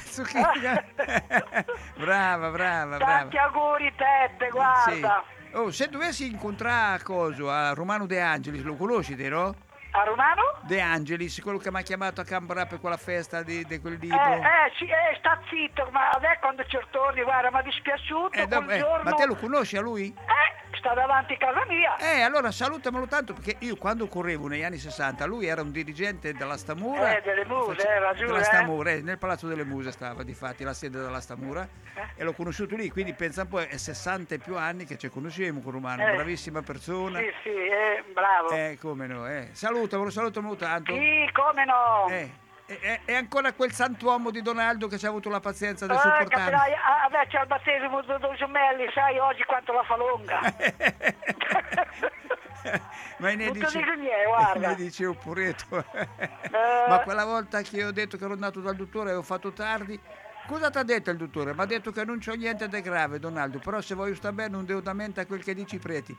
C: Brava, brava,
R: Tanti
C: brava.
R: auguri Peppe, guarda.
C: Sì. Oh, se dovessi incontrare a coso, a Romano De Angelis, lo conosci, no?
R: A Romano?
C: De Angelis, quello che mi ha chiamato a Canberra per quella festa di, di quel
R: Eh,
C: libro.
R: eh, sì, eh, sta zitto, ma adesso quando ci torni, guarda, mi è dispiaciuto
C: Eh,
R: quel
C: dov- eh,
R: giorno.
C: ma te lo conosci a lui?
R: Eh, sta davanti a casa mia.
C: Eh, allora salutamelo tanto, perché io quando correvo negli anni sessanta, lui era un dirigente della Stamura.
R: Eh, delle Muse,
C: Face-
R: eh, ragione,
C: della
R: eh.
C: Stamura, eh, nel Palazzo delle Muse stava, difatti, la sede della Stamura.
R: Eh.
C: E l'ho conosciuto lì, quindi pensa un po', è sessanta e più anni che ci conoscevamo con Romano,
R: Eh.
C: bravissima persona.
R: Sì, sì, eh, bravo.
C: Eh, come no, eh. Salutamelo, salutamelo tanto.
R: Sì, come no.
C: Eh. E, e- e ancora quel santuomo di Donaldo che ci ha avuto la pazienza di
R: Eh,
C: sopportare.
R: capirai, a- adesso c'è il battesimo dei due gemelli, sai oggi quanto la fa lunga.
C: Ma ne
R: Non te
C: dice,
R: dico niente, guarda.
C: ne dicevo puretto.
R: Eh.
C: Ma quella volta che ho detto che ero andato dal dottore e ho fatto tardi, cosa ti ha detto il dottore? Mi ha detto che non c'ho niente di grave, Donaldo, però se voglio sta bene non devo da mente a quel che dici preti.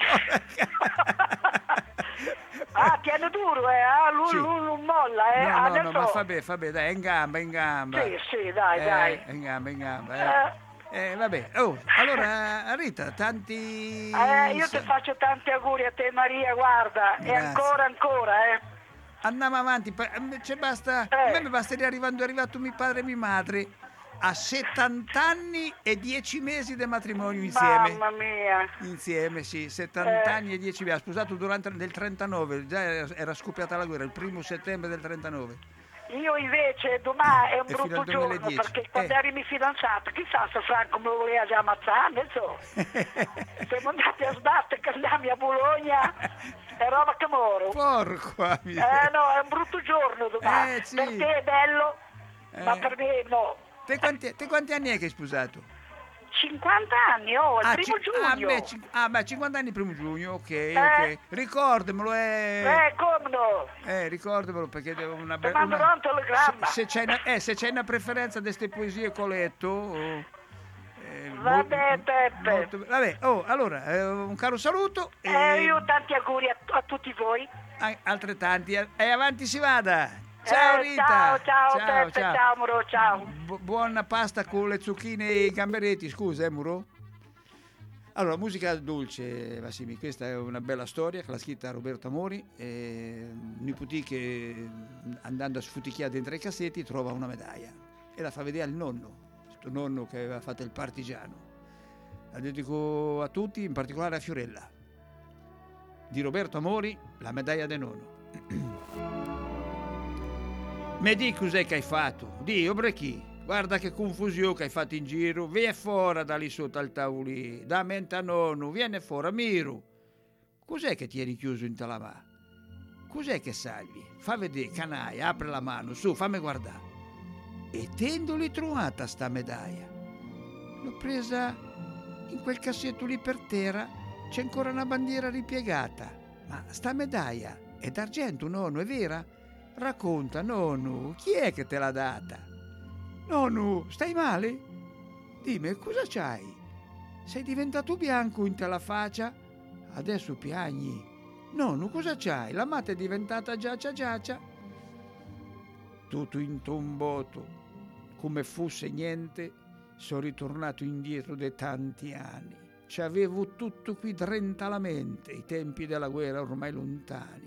R: Ah, tiene duro, eh, ah, lui,
C: Sì.
R: lui non molla, eh.
C: No, no,
R: adesso...
C: no, ma fa bene, fa bene, dai, è in gamba, è in gamba.
R: Sì, sì, dai,
C: Eh,
R: dai.
C: È in gamba, è in gamba. Eh. Eh, vabbè, oh, allora Rita, tanti...
R: Eh, io ti faccio tanti auguri a te Maria, guarda, e
C: Grazie.
R: ancora, ancora, eh.
C: Andiamo avanti, pa- a me c'è basta, a me mi basteria arrivando, è arrivato mio padre e mia madre a settanta anni e dieci mesi di matrimonio insieme.
R: Mamma mia.
C: Insieme, sì, settanta
R: Eh.
C: anni e dieci mesi. Ha sposato durante del trentanove, già era, era scoppiata la guerra, il primo settembre del trentanove.
R: Io invece domani è un
C: E fino
R: brutto
C: al
R: giorno
C: duemiladieci.
R: perché quando
C: Eh.
R: eri mio fidanzato, chissà se Franco me lo voleva già ammazzare, non so. Siamo andati a sbattere che andiamo a Bologna e roba che moro.
C: Porco
R: Eh no, è un brutto giorno domani.
C: Eh, sì.
R: Per te è bello, ma
C: Eh.
R: per me no.
C: Te quanti, te quanti anni è che hai sposato?
R: cinquanta anni, oh, il
C: Ah,
R: primo
C: ci-
R: giugno.
C: Ah, beh, cin- ah, beh, cinquanta anni il primo giugno, ok,
R: Eh.
C: ok. Ricordamelo, eh.
R: Eh, come no?
C: Eh, ricordamelo perché devo una
R: Ti
C: bella...
R: manderò un telegramma.
C: Se, se c'è una, eh, se c'è una preferenza di queste poesie che ho letto... oh, eh,
R: Vabbè,
C: mo-
R: Peppe.
C: molto- vabbè, oh, allora, eh, un caro saluto e
R: Eh, io tanti auguri a, a tutti voi.
C: a- altrettanti. E avanti si vada. Ciao
R: Eh,
C: Rita.
R: Ciao, ciao,
C: ciao,
R: Peppe, ciao, Muro, ciao.
C: Bu- buona pasta con le zucchine e i gamberetti, scusa, eh, Muro? Allora, musica dolce, Massimi, questa è una bella storia che l'ha scritta Roberto Amori, eh, nipotì che andando a sfuticchiare dentro i cassetti trova una medaglia e la fa vedere al nonno, questo nonno che aveva fatto il partigiano. La dedico a tutti, in particolare a Fiorella. Di Roberto Amori, la medaglia del nonno. Me di cos'è che hai fatto? Dio, brechi, guarda che confusione che hai fatto in giro. Vieni fuori da lì sotto al tavolino, da mente a nonno, vieni fuori, Miro. Cos'è che tieni chiuso in talamà? Cos'è che salvi? Fa vedere, canai, apri la mano, su, fammi guardare. E tendo l'hai trovata sta medaglia. L'ho presa in quel cassetto lì per terra, c'è ancora una bandiera ripiegata. Ma sta medaglia è d'argento, nonno, è vera? Racconta, nonno, chi è che te l'ha data? Nonno, stai male? Dimmi, cosa c'hai? Sei diventato bianco in te la faccia? Adesso piagni. Nonno, cosa c'hai? La matta è diventata giaccia giaccia. Tutto intomboto, come fosse niente, sono ritornato indietro dei tanti anni. Ci avevo tutto qui drenta alla mente, i tempi della guerra ormai lontani.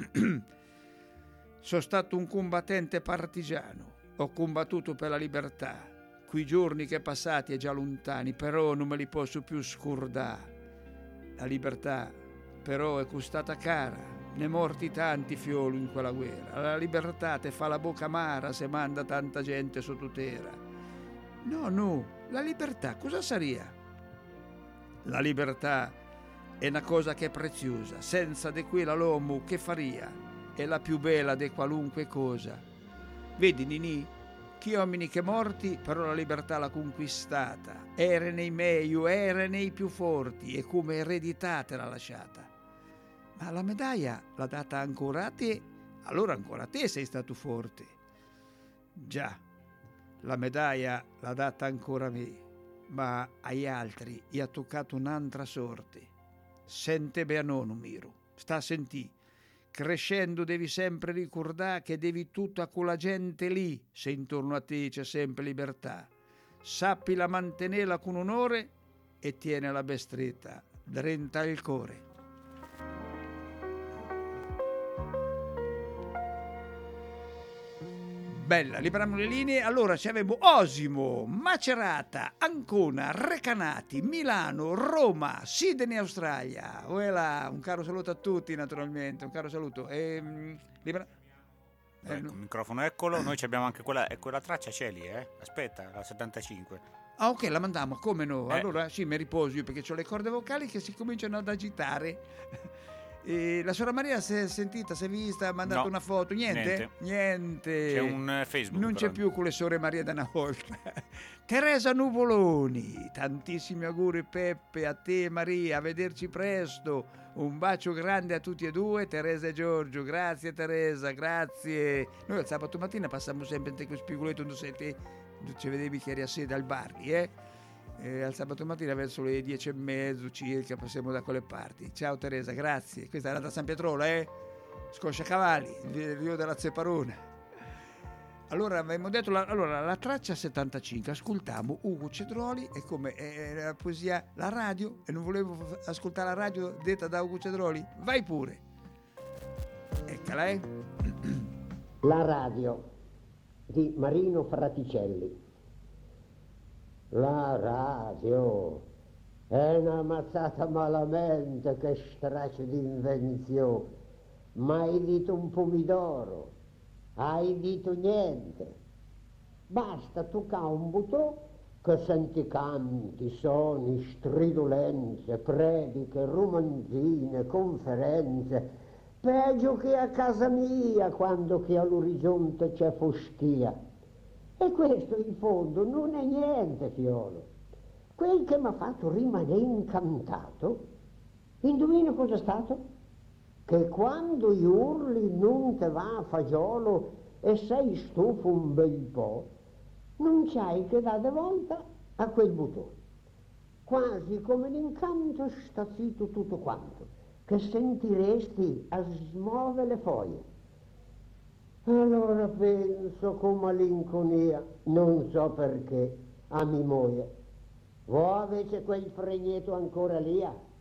C: Sono stato un combattente partigiano, ho combattuto per la libertà. Quei giorni che passati è già lontani, però non me li posso più scordare. La libertà, però, è costata cara, ne morti tanti fiolo in quella guerra. La libertà te fa la bocca amara se manda tanta gente sotto terra. No, no, la libertà cosa sarebbe? La libertà è una cosa che è preziosa, senza di quella l'uomo che faria? È la più bella di qualunque cosa. Vedi, Nini, chi uomini che morti, però la libertà l'ha conquistata. Era nei meglio, era nei più forti, e come eredità te l'ha lasciata. Ma la medaglia l'ha data ancora a te, allora ancora a te sei stato forte. Già, la medaglia l'ha data ancora a me, ma agli altri gli ha toccato un'altra sorte. Sente bene, nonno Miro, sta a sentì. Crescendo devi sempre ricordare che devi tutto a quella gente lì, se intorno a te c'è sempre libertà. Sappila mantenerla con onore e tienela ben stretta, drenta il cuore. Bella, liberiamo le linee. Allora ci avevo Osimo, Macerata, Ancona, Recanati, Milano, Roma, Sydney, Australia. Voilà, un caro saluto a tutti naturalmente, un caro saluto. E, libera...
D: ecco, il microfono eccolo, noi ci abbiamo anche quella, quella traccia, c'è lì, eh? Aspetta, la settantacinque.
C: Ah, ok, la mandiamo, come no?
D: Eh.
C: Allora sì, mi riposo io perché ho le corde vocali che si cominciano ad agitare. E la sorella Maria si è sentita, si è vista, ha mandato
D: No,
C: una foto, niente?
D: niente.
C: Niente.
D: C'è un eh, Facebook.
C: Non c'è
D: però.
C: più con le sorelle Maria da una volta. Teresa Nuvoloni, tantissimi auguri Peppe, a te Maria, a vederci presto. Un bacio grande a tutti e due, Teresa e Giorgio. Grazie Teresa, grazie. Noi il sabato mattina passiamo sempre in quel spigoletto dove siete, ci vedevi che eri a sede al bar, eh? E al sabato mattina verso le dieci e mezzo circa passiamo da quelle parti. Ciao Teresa, grazie. Questa era da San Pietrola, eh? Scosciacavalli, il Rio della Zeparone. Allora abbiamo detto la, allora, la traccia settantacinque, ascoltiamo Ugo Cedroli, è come è la poesia La radio, e non volevo ascoltare la radio detta da Ugo Cedroli. Vai pure. Eccola, eh?
S: La radio di Marino Fraticelli. La radio è una mazzata malamente, che straccio di invenzione. Ma hai dito un pomidoro, hai dito niente. Basta toccare un bottone che senti canti, suoni, stridulenze, prediche, romanzine, conferenze. Peggio che a casa mia quando che all'orizzonte c'è foschia. E questo in fondo non è niente, fiolo. Quel che mi ha fatto rimanere incantato, indovina cosa è stato? Che quando gli urli non te va a fagiolo e sei stufo un bel po', non c'hai che dare volta a quel bottone. Quasi come l'incanto sta zitto tutto quanto, che sentiresti a smuovere le foglie. Allora penso con malinconia, non so perché, a mia moglie. Voi avete quel fregneto ancora lì?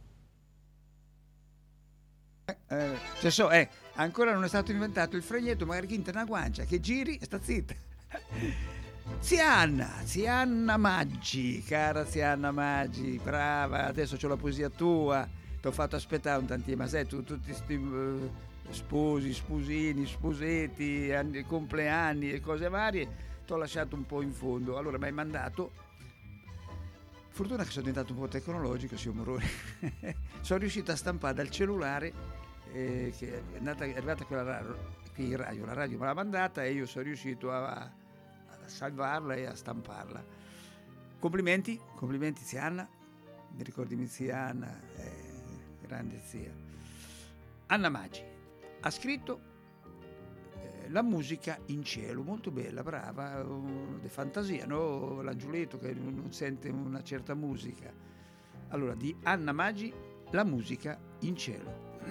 C: Eh, eh, cioè so, eh, ancora non è stato inventato il fregnetto, magari chi una guancia, che giri e sta zitta. Zia Anna, zia Anna Maggi, cara zia Anna Maggi, brava, adesso c'ho la poesia tua, ti ho fatto aspettare un tantino, ma sai tu, tutti sti... Uh, sposi, sposini, sposetti, anni, compleanni e cose varie, ti ho lasciato un po' in fondo. Allora mi hai mandato, fortuna che sono diventato un po' tecnologico, signor Moroni. Sono riuscito a stampare dal cellulare, eh, che è, andata, è arrivata quella qui in radio, la radio me l'ha mandata e io sono riuscito a, a salvarla e a stamparla. Complimenti, complimenti zia Anna, mi ricordi zia Anna, eh, grande zia. Anna Maggi ha scritto eh, La musica in cielo, molto bella, brava, uh, di fantasia, no? L'angioletto che non sente una certa musica. Allora, di Anna Maggi, La musica in cielo.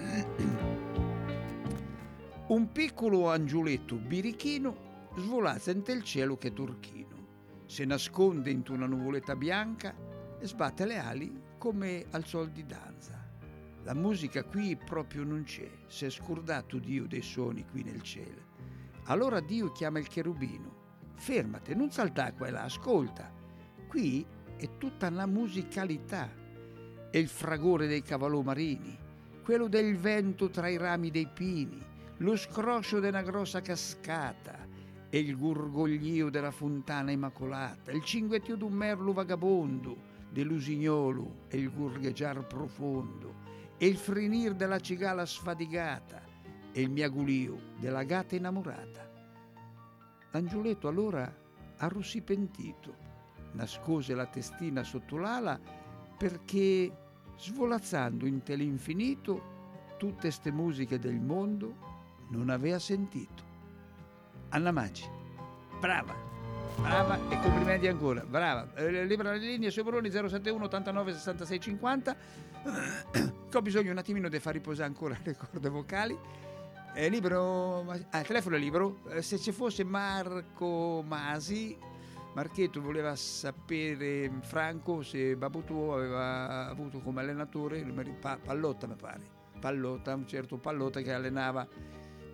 C: Un piccolo angioletto birichino svolazza in il cielo che è turchino, si nasconde in una nuvoletta bianca e sbatte le ali come al sol di danza. La musica qui proprio non c'è, si è scordato Dio dei suoni qui nel cielo. Allora Dio chiama il cherubino. Fermate, non saltare qua e là, ascolta. Qui è tutta una musicalità. È il fragore dei cavallo marini, quello del vento tra i rami dei pini, lo scroscio di una grossa cascata, è il gurgoglio della fontana immacolata, il cinguettio d'un merlo vagabondo, dell'usignolo e il gurgheggiar profondo, e il frenir della cigala sfadigata e il miagulio della gata innamorata. L'angioletto allora arrossì pentito, nascose la testina sotto l'ala perché svolazzando in teleinfinito tutte ste musiche del mondo non aveva sentito. Anna Maggi, brava, brava e complimenti ancora, brava. Eh, libera le linee su Boroni zero sette uno ottantanove sessantasei cinquanta. Ho bisogno un attimino di far riposare ancora le corde vocali. È libero? Ah, il telefono è libero. Eh, se ci fosse Marco Masi, Marchetto voleva sapere, Franco, se babbo tuo aveva avuto come allenatore Pallotta, mi pare. Pallotta, un certo Pallotta che allenava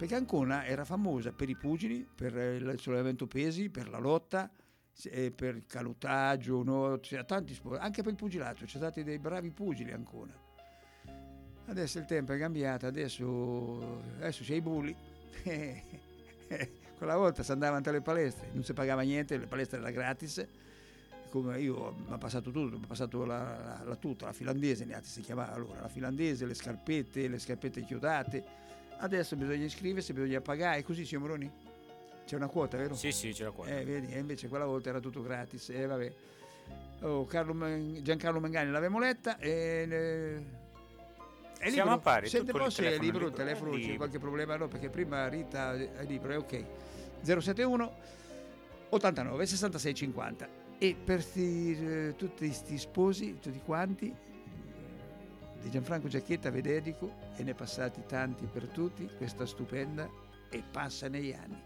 C: perché Ancona era famosa per i pugili, per il sollevamento pesi, per la lotta, eh, per il canottaggio, no? C'era tanti sport, anche per il pugilato, c'è stati dei bravi pugili a Ancona. Adesso il tempo è cambiato, adesso, adesso c'è i bulli. Quella volta si andavano alle palestre, non si pagava niente, le palestre erano gratis. Come io mi ha passato tutto, mi ha passato la, la, la tuta, la finlandese, neanche si chiamava allora, la finlandese, le scarpette, le scarpette chiodate. Adesso bisogna iscriversi, bisogna pagare, così signor Moroni? C'è una quota, vero?
D: Sì, sì, c'è la quota.
C: Eh, vedi, e invece quella volta era tutto gratis, e eh, vabbè. Oh, Carlo, Giancarlo Mangani l'avevamo letta, e... Eh, è
D: Siamo
C: libero?
D: a pari.
C: Sente poi se è libero il
D: libero.
C: telefono,
D: È
C: c'è
D: libero.
C: qualche problema? No, perché prima Rita è libero, è ok. zero sette uno ottantanove sessantasei cinquanta. E per sti, eh, tutti questi sposi, tutti quanti, eh, di Gianfranco Giacchetta ve dedico, e ne passati tanti per tutti, questa stupenda E passa negli anni.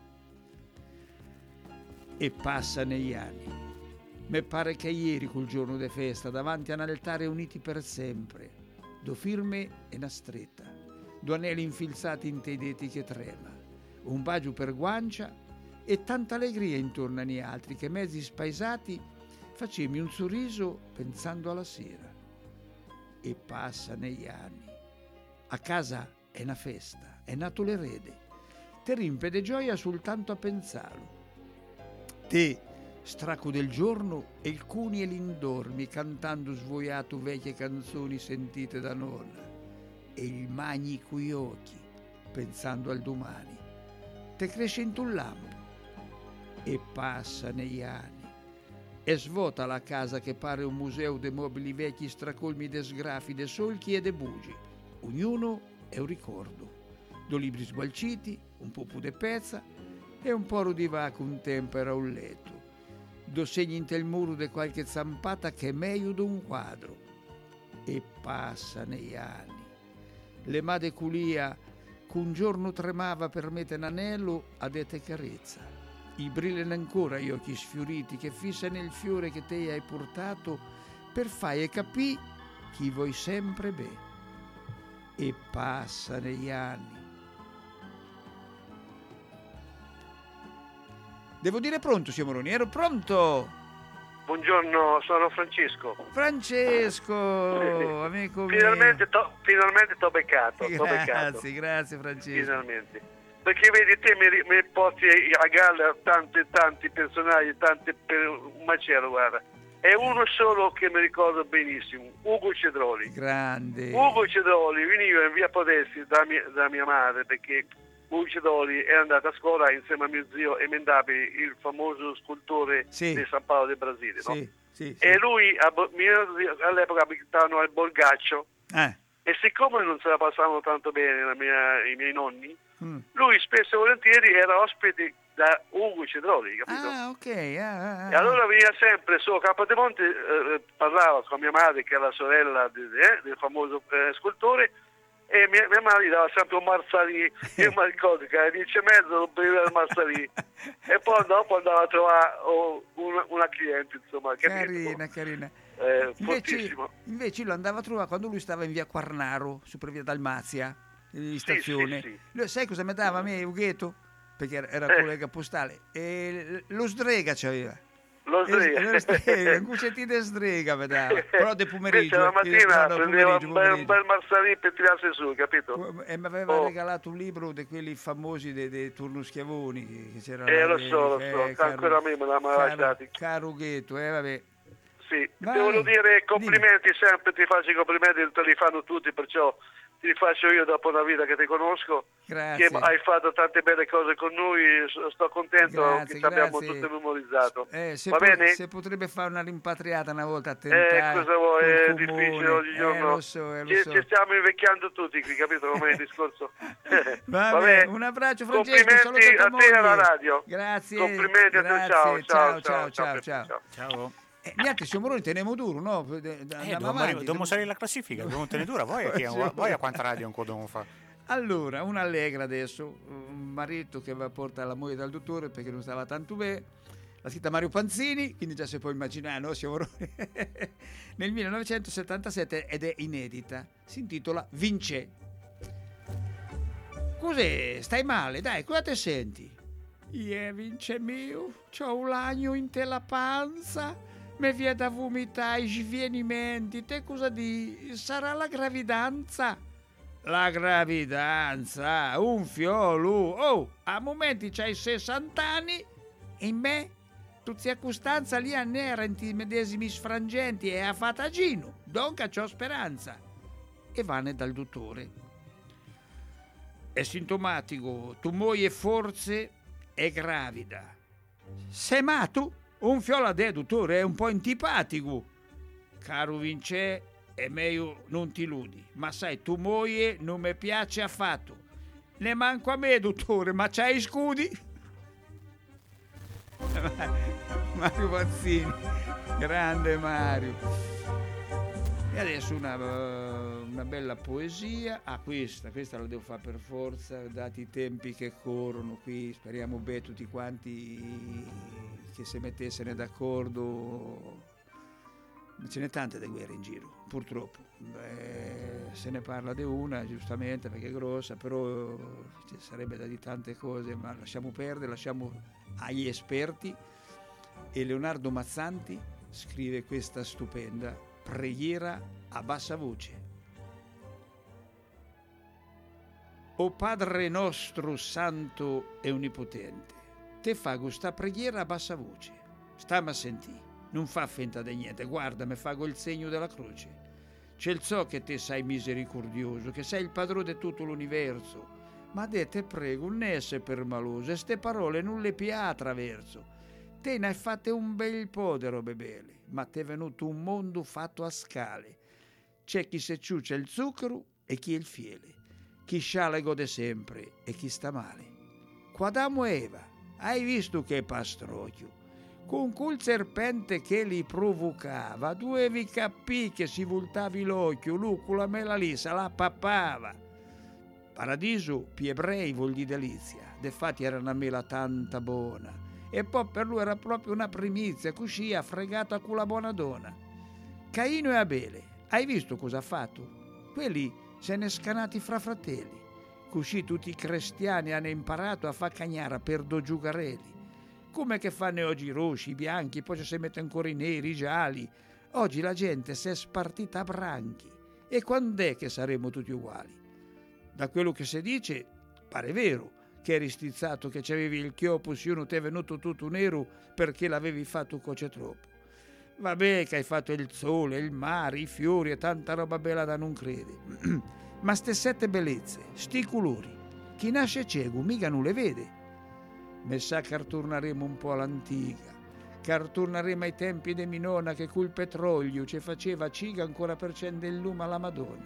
C: E passa negli anni. Me pare che ieri, col giorno de festa, davanti a un altare uniti per sempre, do firme e una stretta, due anelli infilzati in te deti che trema, un bacio per guancia e tanta allegria intorno agli altri che mezzi spaesati facemi un sorriso pensando alla sera. E passa negli anni. A casa è una festa, è nato l'erede, te rimpe de gioia soltanto a pensarlo. Te, straco del giorno, e il cuni e l'indormi, cantando svogliato vecchie canzoni sentite da nonna, e il magni coi occhi, pensando al domani. Te cresce in un lampo, e passa negli anni, e svuota la casa che pare un museo de mobili vecchi stracolmi de sgrafi, de solchi e de bugi. Ognuno è un ricordo, do libri sgualciti, un po' de pezza, e un poro di vaco un tempo era un letto. Do segni in tel muro de qualche zampata che è meglio d'un quadro. E passa negli anni. Le made culia, qu'un giorno tremava per mete un anello, adete carezza. I brillano ancora gli occhi sfioriti che fissa nel fiore che te hai portato per fai e capì chi vuoi sempre be. E passa negli anni. Devo dire pronto, signor Moroni, ero pronto.
T: Buongiorno, sono Francesco.
C: Francesco, amico mio.
T: Finalmente t'ho finalmente t'ho beccato, t'ho beccato.
C: Grazie, grazie Francesco.
T: Finalmente. Perché vedi, te mi, mi porti a galla tanti tanti personaggi, tanti per un macello, guarda. È uno solo che mi ricordo benissimo, Ugo Cedroli.
C: Grande.
T: Ugo Cedroli veniva in via Podesti da mia, da mia madre, perché Ugo Cedroli è andato a scuola insieme a mio zio Emendabi, il famoso scultore
C: Sì.
T: di San Paolo del Brasile, no?
C: Sì, sì, sì.
T: E lui a Bo- mio zio, all'epoca abitavano al Borgaccio,
C: Eh.
T: e siccome non se la passavano tanto bene la mia- i miei nonni,
C: Mm.
T: lui spesso e volentieri era ospite da Ugo Cedroli, capito?
C: Ah, ok. Ah, ah,
T: E allora veniva sempre su a Capodemonte, eh, parlava con mia madre, che è la sorella de- de- del famoso eh, scultore, e mia, mia madre gli dava sempre un Marsali. Io mi ricordo che alle dieci e mezza non beveva il Marsali, e poi dopo andava a trovare oh, una, una cliente, insomma, capito?
C: carina, carina.
T: Eh,
C: Invece,
T: fortissimo.
C: invece lo andava a trovare quando lui stava in via Quarnaro, su per via Dalmazia, in stazione.
T: sì, sì.
C: Lui, sai cosa mi dava a me, Ughetto? Perché era, era
T: Eh.
C: collega postale. E lo strega c'aveva.
T: Lo strega.
C: Eh, lo strega, un cuccettino di strega mi dava. Però del pomeriggio.
T: Invece la
C: eh,
T: mattina
C: no, no,
T: prendeva
C: pomeriggio,
T: un bel, un
C: pomeriggio.
T: bel Marsali per tirarsi su, capito?
C: E mi aveva
T: Oh.
C: regalato un libro di quelli famosi dei, dei Turno Schiavoni. Che, che c'era
T: Eh,
C: là,
T: lo
C: eh,
T: so, lo
C: eh,
T: so,
C: caro-
T: ancora a me me l'ha
C: caro-
T: lasciati.
C: Caro Ughetto, eh, vabbè.
T: Sì,
C: Vai.
T: ti voglio dire complimenti sempre, ti faccio i complimenti, te li fanno tutti, perciò ti li faccio io dopo una vita che ti conosco.
C: Grazie.
T: Che hai fatto tante belle cose con noi, so- sto contento
C: Grazie,
T: che ci abbiamo
C: grazie.
T: tutte memorizzato.
C: Eh, se,
T: Va
C: po-
T: bene?
C: se potrebbe fare una rimpatriata una volta a
T: Eh,
C: tentare.
T: cosa vuoi,
C: col
T: è
C: comune.
T: difficile oggigiorno.
C: Eh, lo so, eh, lo
T: ci,
C: so.
T: ci stiamo invecchiando tutti qui, capito come è il discorso?
C: Va
T: Vabbè.
C: bene, un abbraccio Francesco,
T: Complimenti
C: saluto
T: a
C: tua
T: te e alla
C: moglie.
T: radio.
C: Grazie.
T: Complimenti a te,
C: grazie,
T: ciao,
C: ciao,
T: ciao,
C: ciao,
T: ciao,
C: ciao.
D: Ciao.
C: Eh, niente, signor Moroni, teniamo duro, no? Da- da-
D: Eh,
C: andiamo
D: dobbiamo,
C: avanti.
D: arri- dobbiamo salire la classifica, dobbiamo tenere dura. Voi, a chi-
C: Sì.
D: voi a quanta radio ancora dobbiamo fare?
C: Allora, una allegra adesso, un marito che va a portare la moglie dal dottore perché non stava tanto bene, l'ha scritta Mario Panzini, quindi già si può immaginare, no, signor Moroni? Nel millenovecentosettantasette ed è inedita, si intitola Vince. cos'è? Stai male? Dai, cosa te senti? Ie, vince mio, c'ho un lagno in te la panza, mi viene da vomitare, i svienimenti, te cosa di? Sarà la gravidanza? La gravidanza, un fiolo, oh, a momenti c'hai sessanta anni e in me, tu circostanza lì a nerenti i medesimi sfrangenti e a fatagino, donca c'ho speranza. E vane dal dottore. È sintomatico, tu muoie forse è gravida. Sei matto? Un fiolo a te, dottore, è un po' antipatico. Caro Vincè, è meglio non ti ludi, ma sai, tu muoie non mi piace affatto. Ne manco a me, dottore, ma c'hai scudi? Mario Mazzini, grande Mario. E adesso una, una bella poesia. Ah, questa, questa la devo fare per forza, dati i tempi che corrono qui. Speriamo bene tutti quanti che si mettessero d'accordo. Ce n'è tante di guerre in giro, purtroppo. Beh, se ne parla di una, giustamente, perché è grossa, però ci sarebbe da dire tante cose, ma lasciamo perdere, lasciamo agli esperti. E Leonardo Mazzanti scrive questa stupenda preghiera a bassa voce. O Padre nostro santo e onnipotente, te fago sta preghiera a bassa voce. Stamma a sentì, non fa finta di niente, guarda, me fago il segno della croce. C'è il so che te sei misericordioso, che sei il padrone di tutto l'universo, ma de te prego, non essere permaloso, e ste parole non le pia attraverso. Te ne hai fatte un bel po' de robe belle, ma te è venuto un mondo fatto a scale. C'è chi se ciuccia il zucchero e chi il fiele, chi sciala e gode sempre e chi sta male. Qua Adamo e Eva, hai visto che pastrocchio? Con quel serpente che li provocava, dovevi capì che si voltavi l'occhio, lui con la mela lì se la pappava. Paradiso, pi ebrei vuol di delizia, defatti era una mela tanta buona. E poi per lui era proprio una primizia, così ha fregato con la buona donna. Caino e Abele, hai visto cosa ha fatto? Quelli se ne scanati fra fratelli, così tutti i cristiani hanno imparato a far cagnara per do giugarelli. Come che fanno oggi i rossi, i bianchi, poi si mette ancora i neri, i gialli. Oggi la gente si è spartita a branchi. E quando è che saremo tutti uguali? Da quello che si dice, pare vero, che eri stizzato, che c'avevi il chiopo, se uno ti è venuto tutto nero perché l'avevi fatto coce troppo. Vabbè che hai fatto il sole, il mare, i fiori e tanta roba bella da non crede. Ma ste sette bellezze, sti colori, chi nasce cieco mica non le vede. Me sa che torneremo un po' all'antica, che torneremo ai tempi di mia nonna che col petrolio ci faceva ciga ancora per accendere il lume alla Madonna.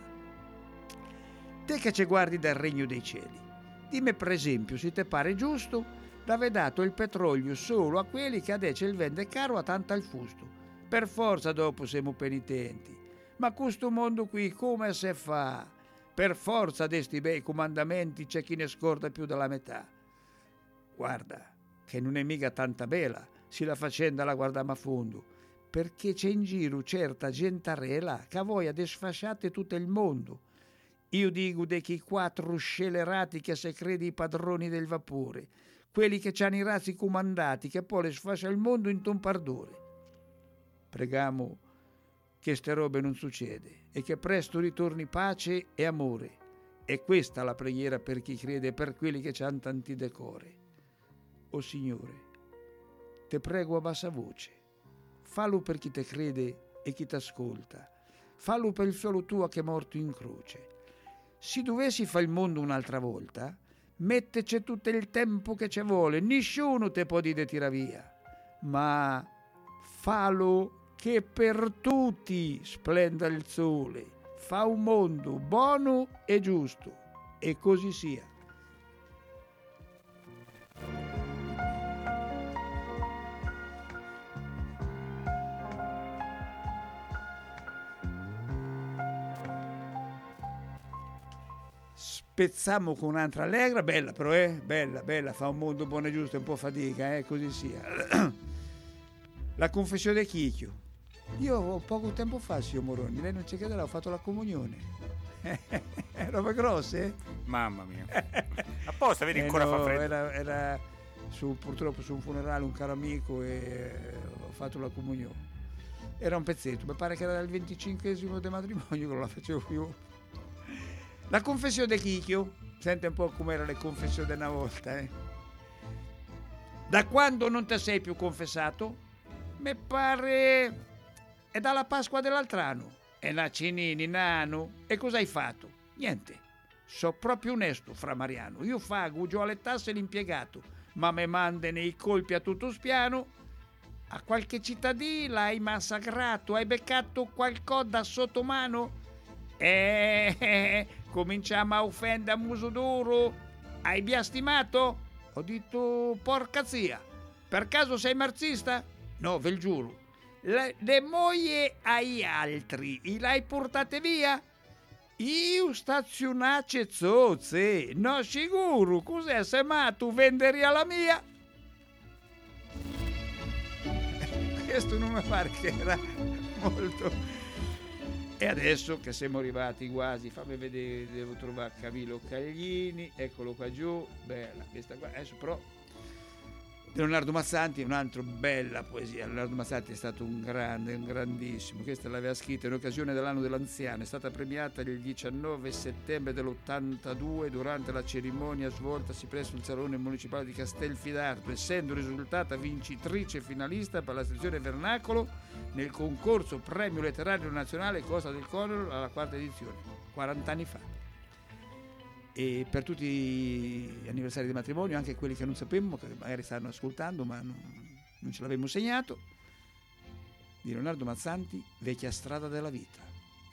C: Te che ci guardi dal regno dei cieli, dimmi per esempio se te pare giusto d'aver dato il petrolio solo a quelli che adesso il vende caro a tanto al fusto. Per forza dopo siamo penitenti. Ma questo mondo qui come se fa? Per forza desti bei comandamenti c'è chi ne scorda più della metà. Guarda, che non è mica tanta bella, se la faccenda la guardiamo a fondo, perché c'è in giro certa gentarella che a voi ha desfasciate tutto il mondo. Io dico di chi quattro scelerati che se credi i padroni del vapore, quelli che c'hanno i razzi comandati che poi le sfascia il mondo in tompardore. Pregamo che ste robe non succede e che presto ritorni pace e amore. E questa la preghiera per chi crede e per quelli che c'hanno tanti decore. O Signore, te prego a bassa voce, fallo per chi te crede e chi t'ascolta, fallo per il figlio tuo che è morto in croce. Se dovessi fare il mondo un'altra volta, metteci tutto il tempo che ci vuole, nessuno te può dire tira via, ma fallo che per tutti splenda il sole, fa un mondo buono e giusto, e così sia. Spezziamo con un'altra allegra, bella però, eh? Bella, bella, fa un mondo buono e giusto, un po' fatica, eh? Così sia. La confessione Chicchio. Io poco tempo fa, signor Moroni, lei non ci crederà, ho fatto la comunione. Roba grosse, eh?
D: Mamma mia. apposta, vedi,
C: Eh
D: ancora
C: no,
D: fa freddo.
C: Era, era su, purtroppo su un funerale un caro amico e ho fatto la comunione. Era un pezzetto, mi pare che era il venticinquesimo del matrimonio che non la facevo più. La confessione di Chicchio, sente un po' com'era le confessioni di una volta, eh. Da quando non ti sei più confessato? Mi pare è dalla Pasqua dell'altro anno. E Nacinini, nano, e cosa hai fatto? Niente, so proprio onesto, fra Mariano. Io fago giù alle tasse l'impiegato, ma me mande nei colpi a tutto spiano. A qualche cittadino hai massacrato, hai beccato qualcosa da sotto mano? Eh, eh, cominciamo a offendere a muso duro. Hai biastimato? Ho detto porca zia. Per caso sei marxista? No, ve lo giuro. Le, le moglie ai altri, i l'hai portate via? Io stazionace zozze, no sicuro, cos'è se ma tu venderi la mia? Questo non mi pare che era molto. E adesso che siamo arrivati quasi, fammi vedere, devo trovare Camillo Caglini, eccolo qua giù, bella questa qua, adesso però Leonardo Mazzanti, un'altra bella poesia. Leonardo Mazzanti è stato un grande, un grandissimo. Questa l'aveva scritta in occasione dell'anno dell'anziano. È stata premiata il diciannove settembre dell'ottantadue durante la cerimonia svoltasi presso il Salone Municipale di Castelfidardo, essendo risultata vincitrice finalista per la sezione Vernacolo nel concorso Premio Letterario Nazionale Costa del Conero alla quarta edizione, quaranta anni fa. E per tutti gli anniversari di matrimonio, anche quelli che non sapemmo, che magari stanno ascoltando ma non, non ce l'avevamo segnato, di Leonardo Mazzanti, Vecchia strada della vita.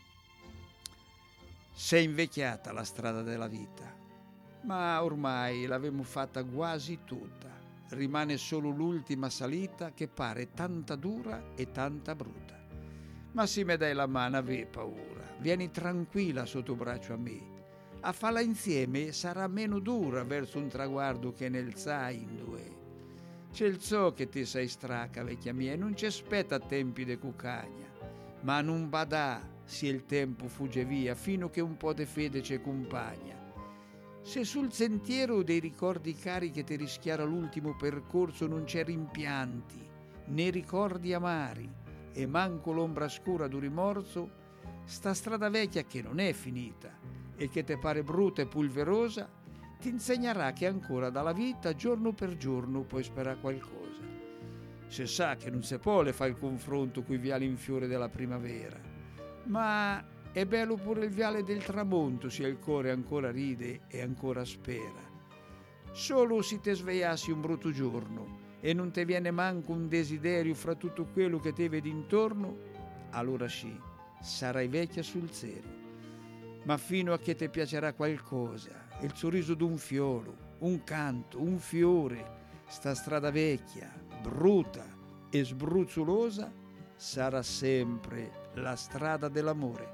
C: S'è invecchiata la strada della vita, ma ormai l'avevamo fatta quasi tutta. Rimane solo l'ultima salita che pare tanta dura e tanta brutta. Ma se mi dai la mano, avè paura, vieni tranquilla sotto braccio a me. A farla insieme sarà meno dura verso un traguardo che nel sai in due. C'è il so che ti sei straca, vecchia mia, e non ci aspetta a tempi de cucagna, ma non badà se il tempo fugge via fino che un po' de fede ci accompagna. Se sul sentiero dei ricordi cari che ti rischiara l'ultimo percorso non c'è rimpianti né ricordi amari e manco l'ombra scura d'un rimorso, sta strada vecchia che non è finita e che te pare brutta e pulverosa, ti insegnerà che ancora dalla vita giorno per giorno puoi sperare qualcosa. Se sa che non si può le fa il confronto coi viali in fiore della primavera, ma è bello pure il viale del tramonto se il cuore ancora ride e ancora spera. Solo se te svegliassi un brutto giorno e non te viene manco un desiderio fra tutto quello che te vedi intorno, allora sì, sarai vecchia sul serio. Ma fino a che ti piacerà qualcosa, il sorriso d'un fiolo, un canto, un fiore, sta strada vecchia, brutta e sbruzzolosa, sarà sempre la strada dell'amore.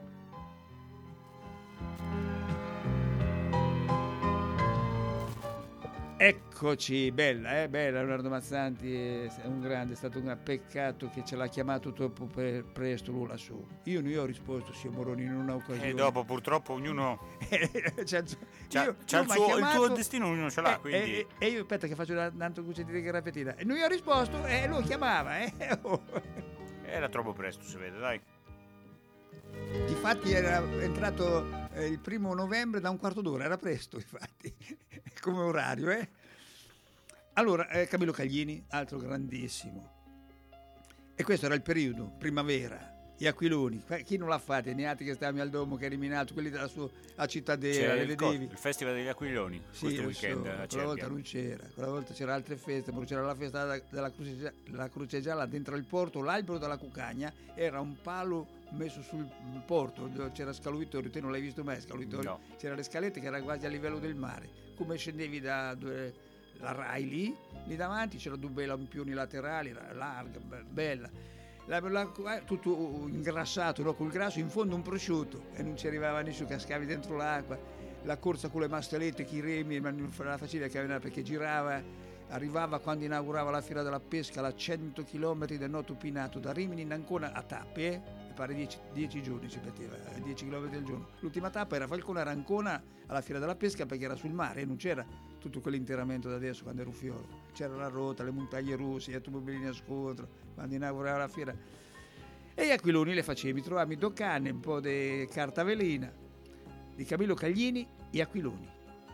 C: Eccoci, bella, eh, bella Leonardo Mazzanti, è un grande, è stato un peccato che ce l'ha chiamato troppo pre- presto lui lassù. Io non gli ho risposto, sia Moroni, in una occasione.
D: E dopo purtroppo ognuno
C: c'ha, il suo-
D: c'ha-
C: io-
D: c'ha
C: lui
D: il,
C: m'ha
D: suo, il
C: chiamato,
D: tuo destino, ognuno ce l'ha,
C: eh,
D: quindi...
C: E, e io, aspetta che faccio un altro cuccettino di grafettina. E non gli ho risposto e lui chiamava, eh. Oh.
D: Era troppo presto, si vede, dai.
C: Difatti era entrato eh, il primo novembre da un quarto d'ora, era presto infatti, come orario, eh. Allora, eh, Camillo Caglini, altro grandissimo. E questo era il periodo, primavera, gli aquiloni. Chi non l'ha fatto? I neati che stavano al domo, che eliminato, quelli della sua a Cittadella,
D: C'era
C: le
D: il, co-
C: vedevi?
D: il Festival degli Aquiloni,
C: Sì,
D: questo
C: lo
D: weekend
C: so,
D: a
C: quella
D: Cervia.
C: volta non c'era, quella volta c'era altre feste, ma c'era la festa della, della, Croce, della Croce Gialla dentro il porto, l'albero della Cucagna era un palo messo sul porto, c'era Scaluvitorio, te non l'hai visto mai Scaluvitorio?
D: No.
C: C'era le scalette che erano quasi a livello del mare, come scendevi da dove, la Rai lì, lì davanti c'era due bei lampioni laterali, era larga, be- bella. La, la, tutto ingrassato, no? Col grasso, in fondo un prosciutto e non ci arrivava nessuno, cascavi dentro l'acqua, la corsa con le mastalette, chi remi, ma non era facile camminare perché girava, arrivava quando inaugurava la fiera della pesca a cento chilometri del Noto Pinato, da Rimini in Ancona a tappe, eh? Mi pare dieci giorni si metteva, dieci chilometri al giorno. L'ultima tappa era Falcone, era Ancona alla fiera della pesca perché era sul mare, non c'era tutto quell'interamento da adesso quando ero un fiolo. C'era la Rota, le montagne russe, gli automobilini a scontro, quando inaugurava la fiera. E gli aquiloni le facevi, trovavami due canne, un po' di carta velina, di Camillo Caglini e aquiloni.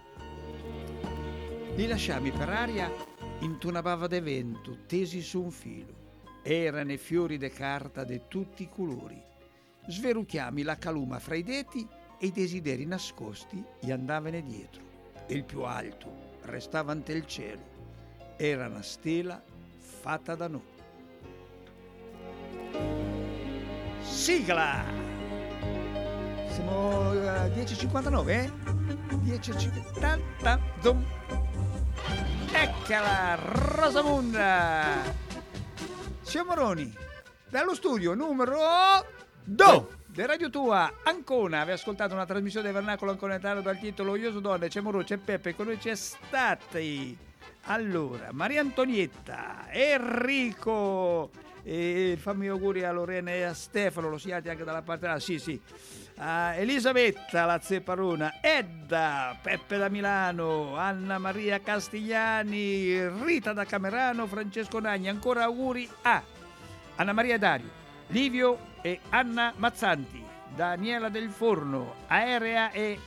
C: Li lasciami per aria in una bava de vento, tesi su un filo. Erano fiori de carta de tutti i colori. Sverucchiami la caluma fra i deti e i desideri nascosti gli andavano dietro. E il più alto restava ante il cielo. Era una stella fatta da noi. Sigla! Siamo a dieci e cinquantanove, eh? dieci e cinquanta. Zoom. Eccola, Rosamunda! Signor Moroni, dallo studio numero due di Radio Tua, Ancona. Aveva ascoltato una trasmissione del Vernacolo Anconetano dal titolo Io so donne, c'è Moro, c'è Peppe, con noi c'è stati. Allora, Maria Antonietta, Enrico, e fammi auguri a Lorena e a Stefano, lo siate anche dalla parte là, sì sì. Uh, Elisabetta la Zepparona, Edda, Peppe da Milano, Anna Maria Castigliani, Rita da Camerano, Francesco Nagni. Ancora auguri a Anna Maria Dario, Livio e Anna Mazzanti, Daniela del Forno, Aerea e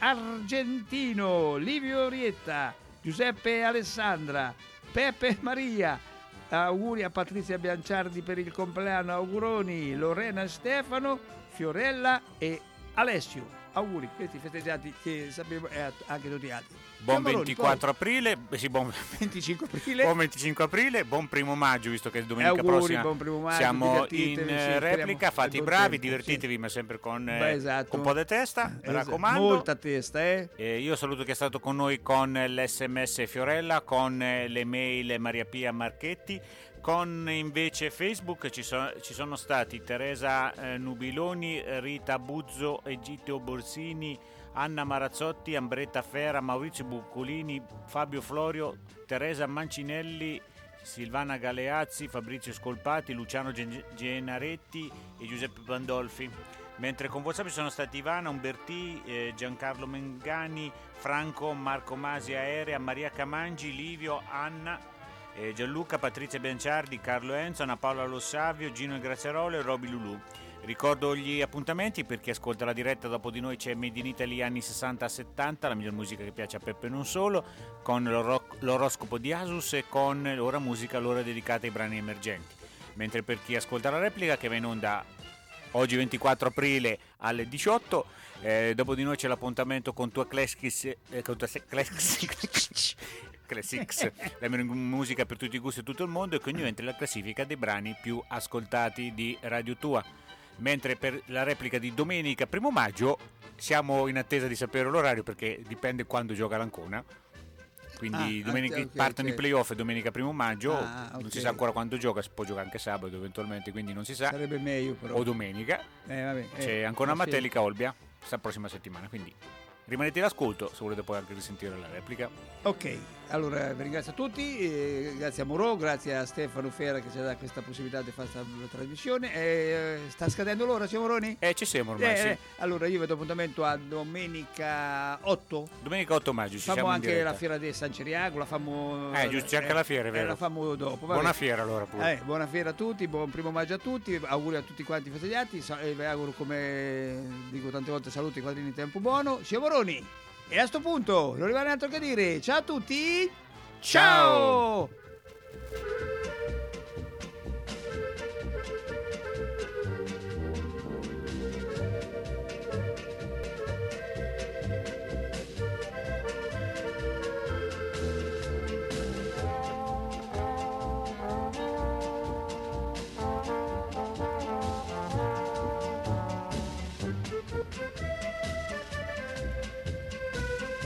C: Argentino, Livio Rietta, Giuseppe e Alessandra, Peppe e Maria. Auguri a Patrizia Bianciardi per il compleanno, auguroni, Lorena e Stefano, Fiorella e Alessio, auguri, questi festeggiati che sappiamo e anche tutti gli altri.
D: Buon ventiquattro aprile, eh sì, buon
C: venticinque aprile.
D: Buon venticinque aprile, buon primo maggio, visto che domenica
C: auguri,
D: prossima
C: buon primo maggio,
D: siamo in
C: sì,
D: replica, fate i bravi,
C: tempo,
D: divertitevi,
C: sì.
D: ma sempre con,
C: Beh,
D: eh,
C: esatto.
D: con un po' di testa, mi
C: esatto.
D: raccomando.
C: Molta testa, eh.
D: eh. Io saluto chi è stato con noi con l'esse emme esse Fiorella, con le mail Maria Pia Marchetti, con invece Facebook ci, so, ci sono stati Teresa eh, Nubiloni, Rita Buzzo, Egitto Borsini, Anna Marazzotti, Ambretta Fera, Maurizio Buccolini, Fabio Florio, Teresa Mancinelli, Silvana Galeazzi, Fabrizio Scolpati, Luciano Gen- Genaretti e Giuseppe Pandolfi. Mentre con WhatsApp ci sono stati Ivana, Umberti, eh, Giancarlo Mengani, Franco, Marco Masi Aerea, Maria Camangi, Livio, Anna, Eh, Gianluca, Patrizia Bianciardi, Carlo Enzo, Anna Paola Lossavio, Gino Graziarolo e Roby Lulù. Ricordo gli appuntamenti per chi ascolta la diretta. Dopo di noi c'è Made in Italy anni sessanta settanta, la miglior musica che piace a Peppe e non solo, con l'oro- l'oroscopo di Asus e con l'ora musica, l'ora dedicata ai brani emergenti. Mentre per chi ascolta la replica, che va in onda oggi ventiquattro aprile alle diciotto, eh, dopo di noi c'è l'appuntamento con tua Classics, eh, con tua Classics Classics, la musica per tutti i gusti e tutto il mondo, e che ognuno entra nella classifica dei brani più ascoltati di Radio Tua. Mentre per la replica di domenica primo maggio siamo in attesa di sapere l'orario, perché dipende quando gioca l'Ancona. Quindi ah, domenica okay, partono okay. i playoff domenica primo maggio, ah, okay. non si sa ancora quando gioca, si può giocare anche sabato eventualmente, quindi non si sa.
C: Sarebbe meglio però.
D: O domenica.
C: Eh, vabbè,
D: c'è
C: eh,
D: Ancona
C: sì.
D: Matelica Olbia, la prossima settimana, quindi rimanete all'ascolto se volete poi anche risentire la replica.
C: Ok, allora vi ringrazio a tutti, eh, grazie a Moro, grazie a Stefano Fera che ci ha dato questa possibilità di fare questa trasmissione. Eh, sta scadendo l'ora, signor Moroni?
D: Eh, ci siamo ormai,
C: eh,
D: sì.
C: eh, allora io vedo appuntamento a domenica otto.
D: Domenica otto maggio ci
C: fammo
D: siamo
C: anche
D: in diretta.
C: La fiera di San Ciriago, la fammo...
D: Eh, giusto, c'è anche eh, la fiera, è vero.
C: Eh, la fammo dopo.
D: Buona vabbè. fiera allora pure.
C: Eh, buona fiera a tutti, buon primo maggio a tutti, auguri a tutti quanti festeggiati, e vi auguro, come dico tante volte, saluti i quadrini in tempo buono. Signor Moroni! E a sto punto non rimane altro che dire ciao a tutti, ciao! ciao!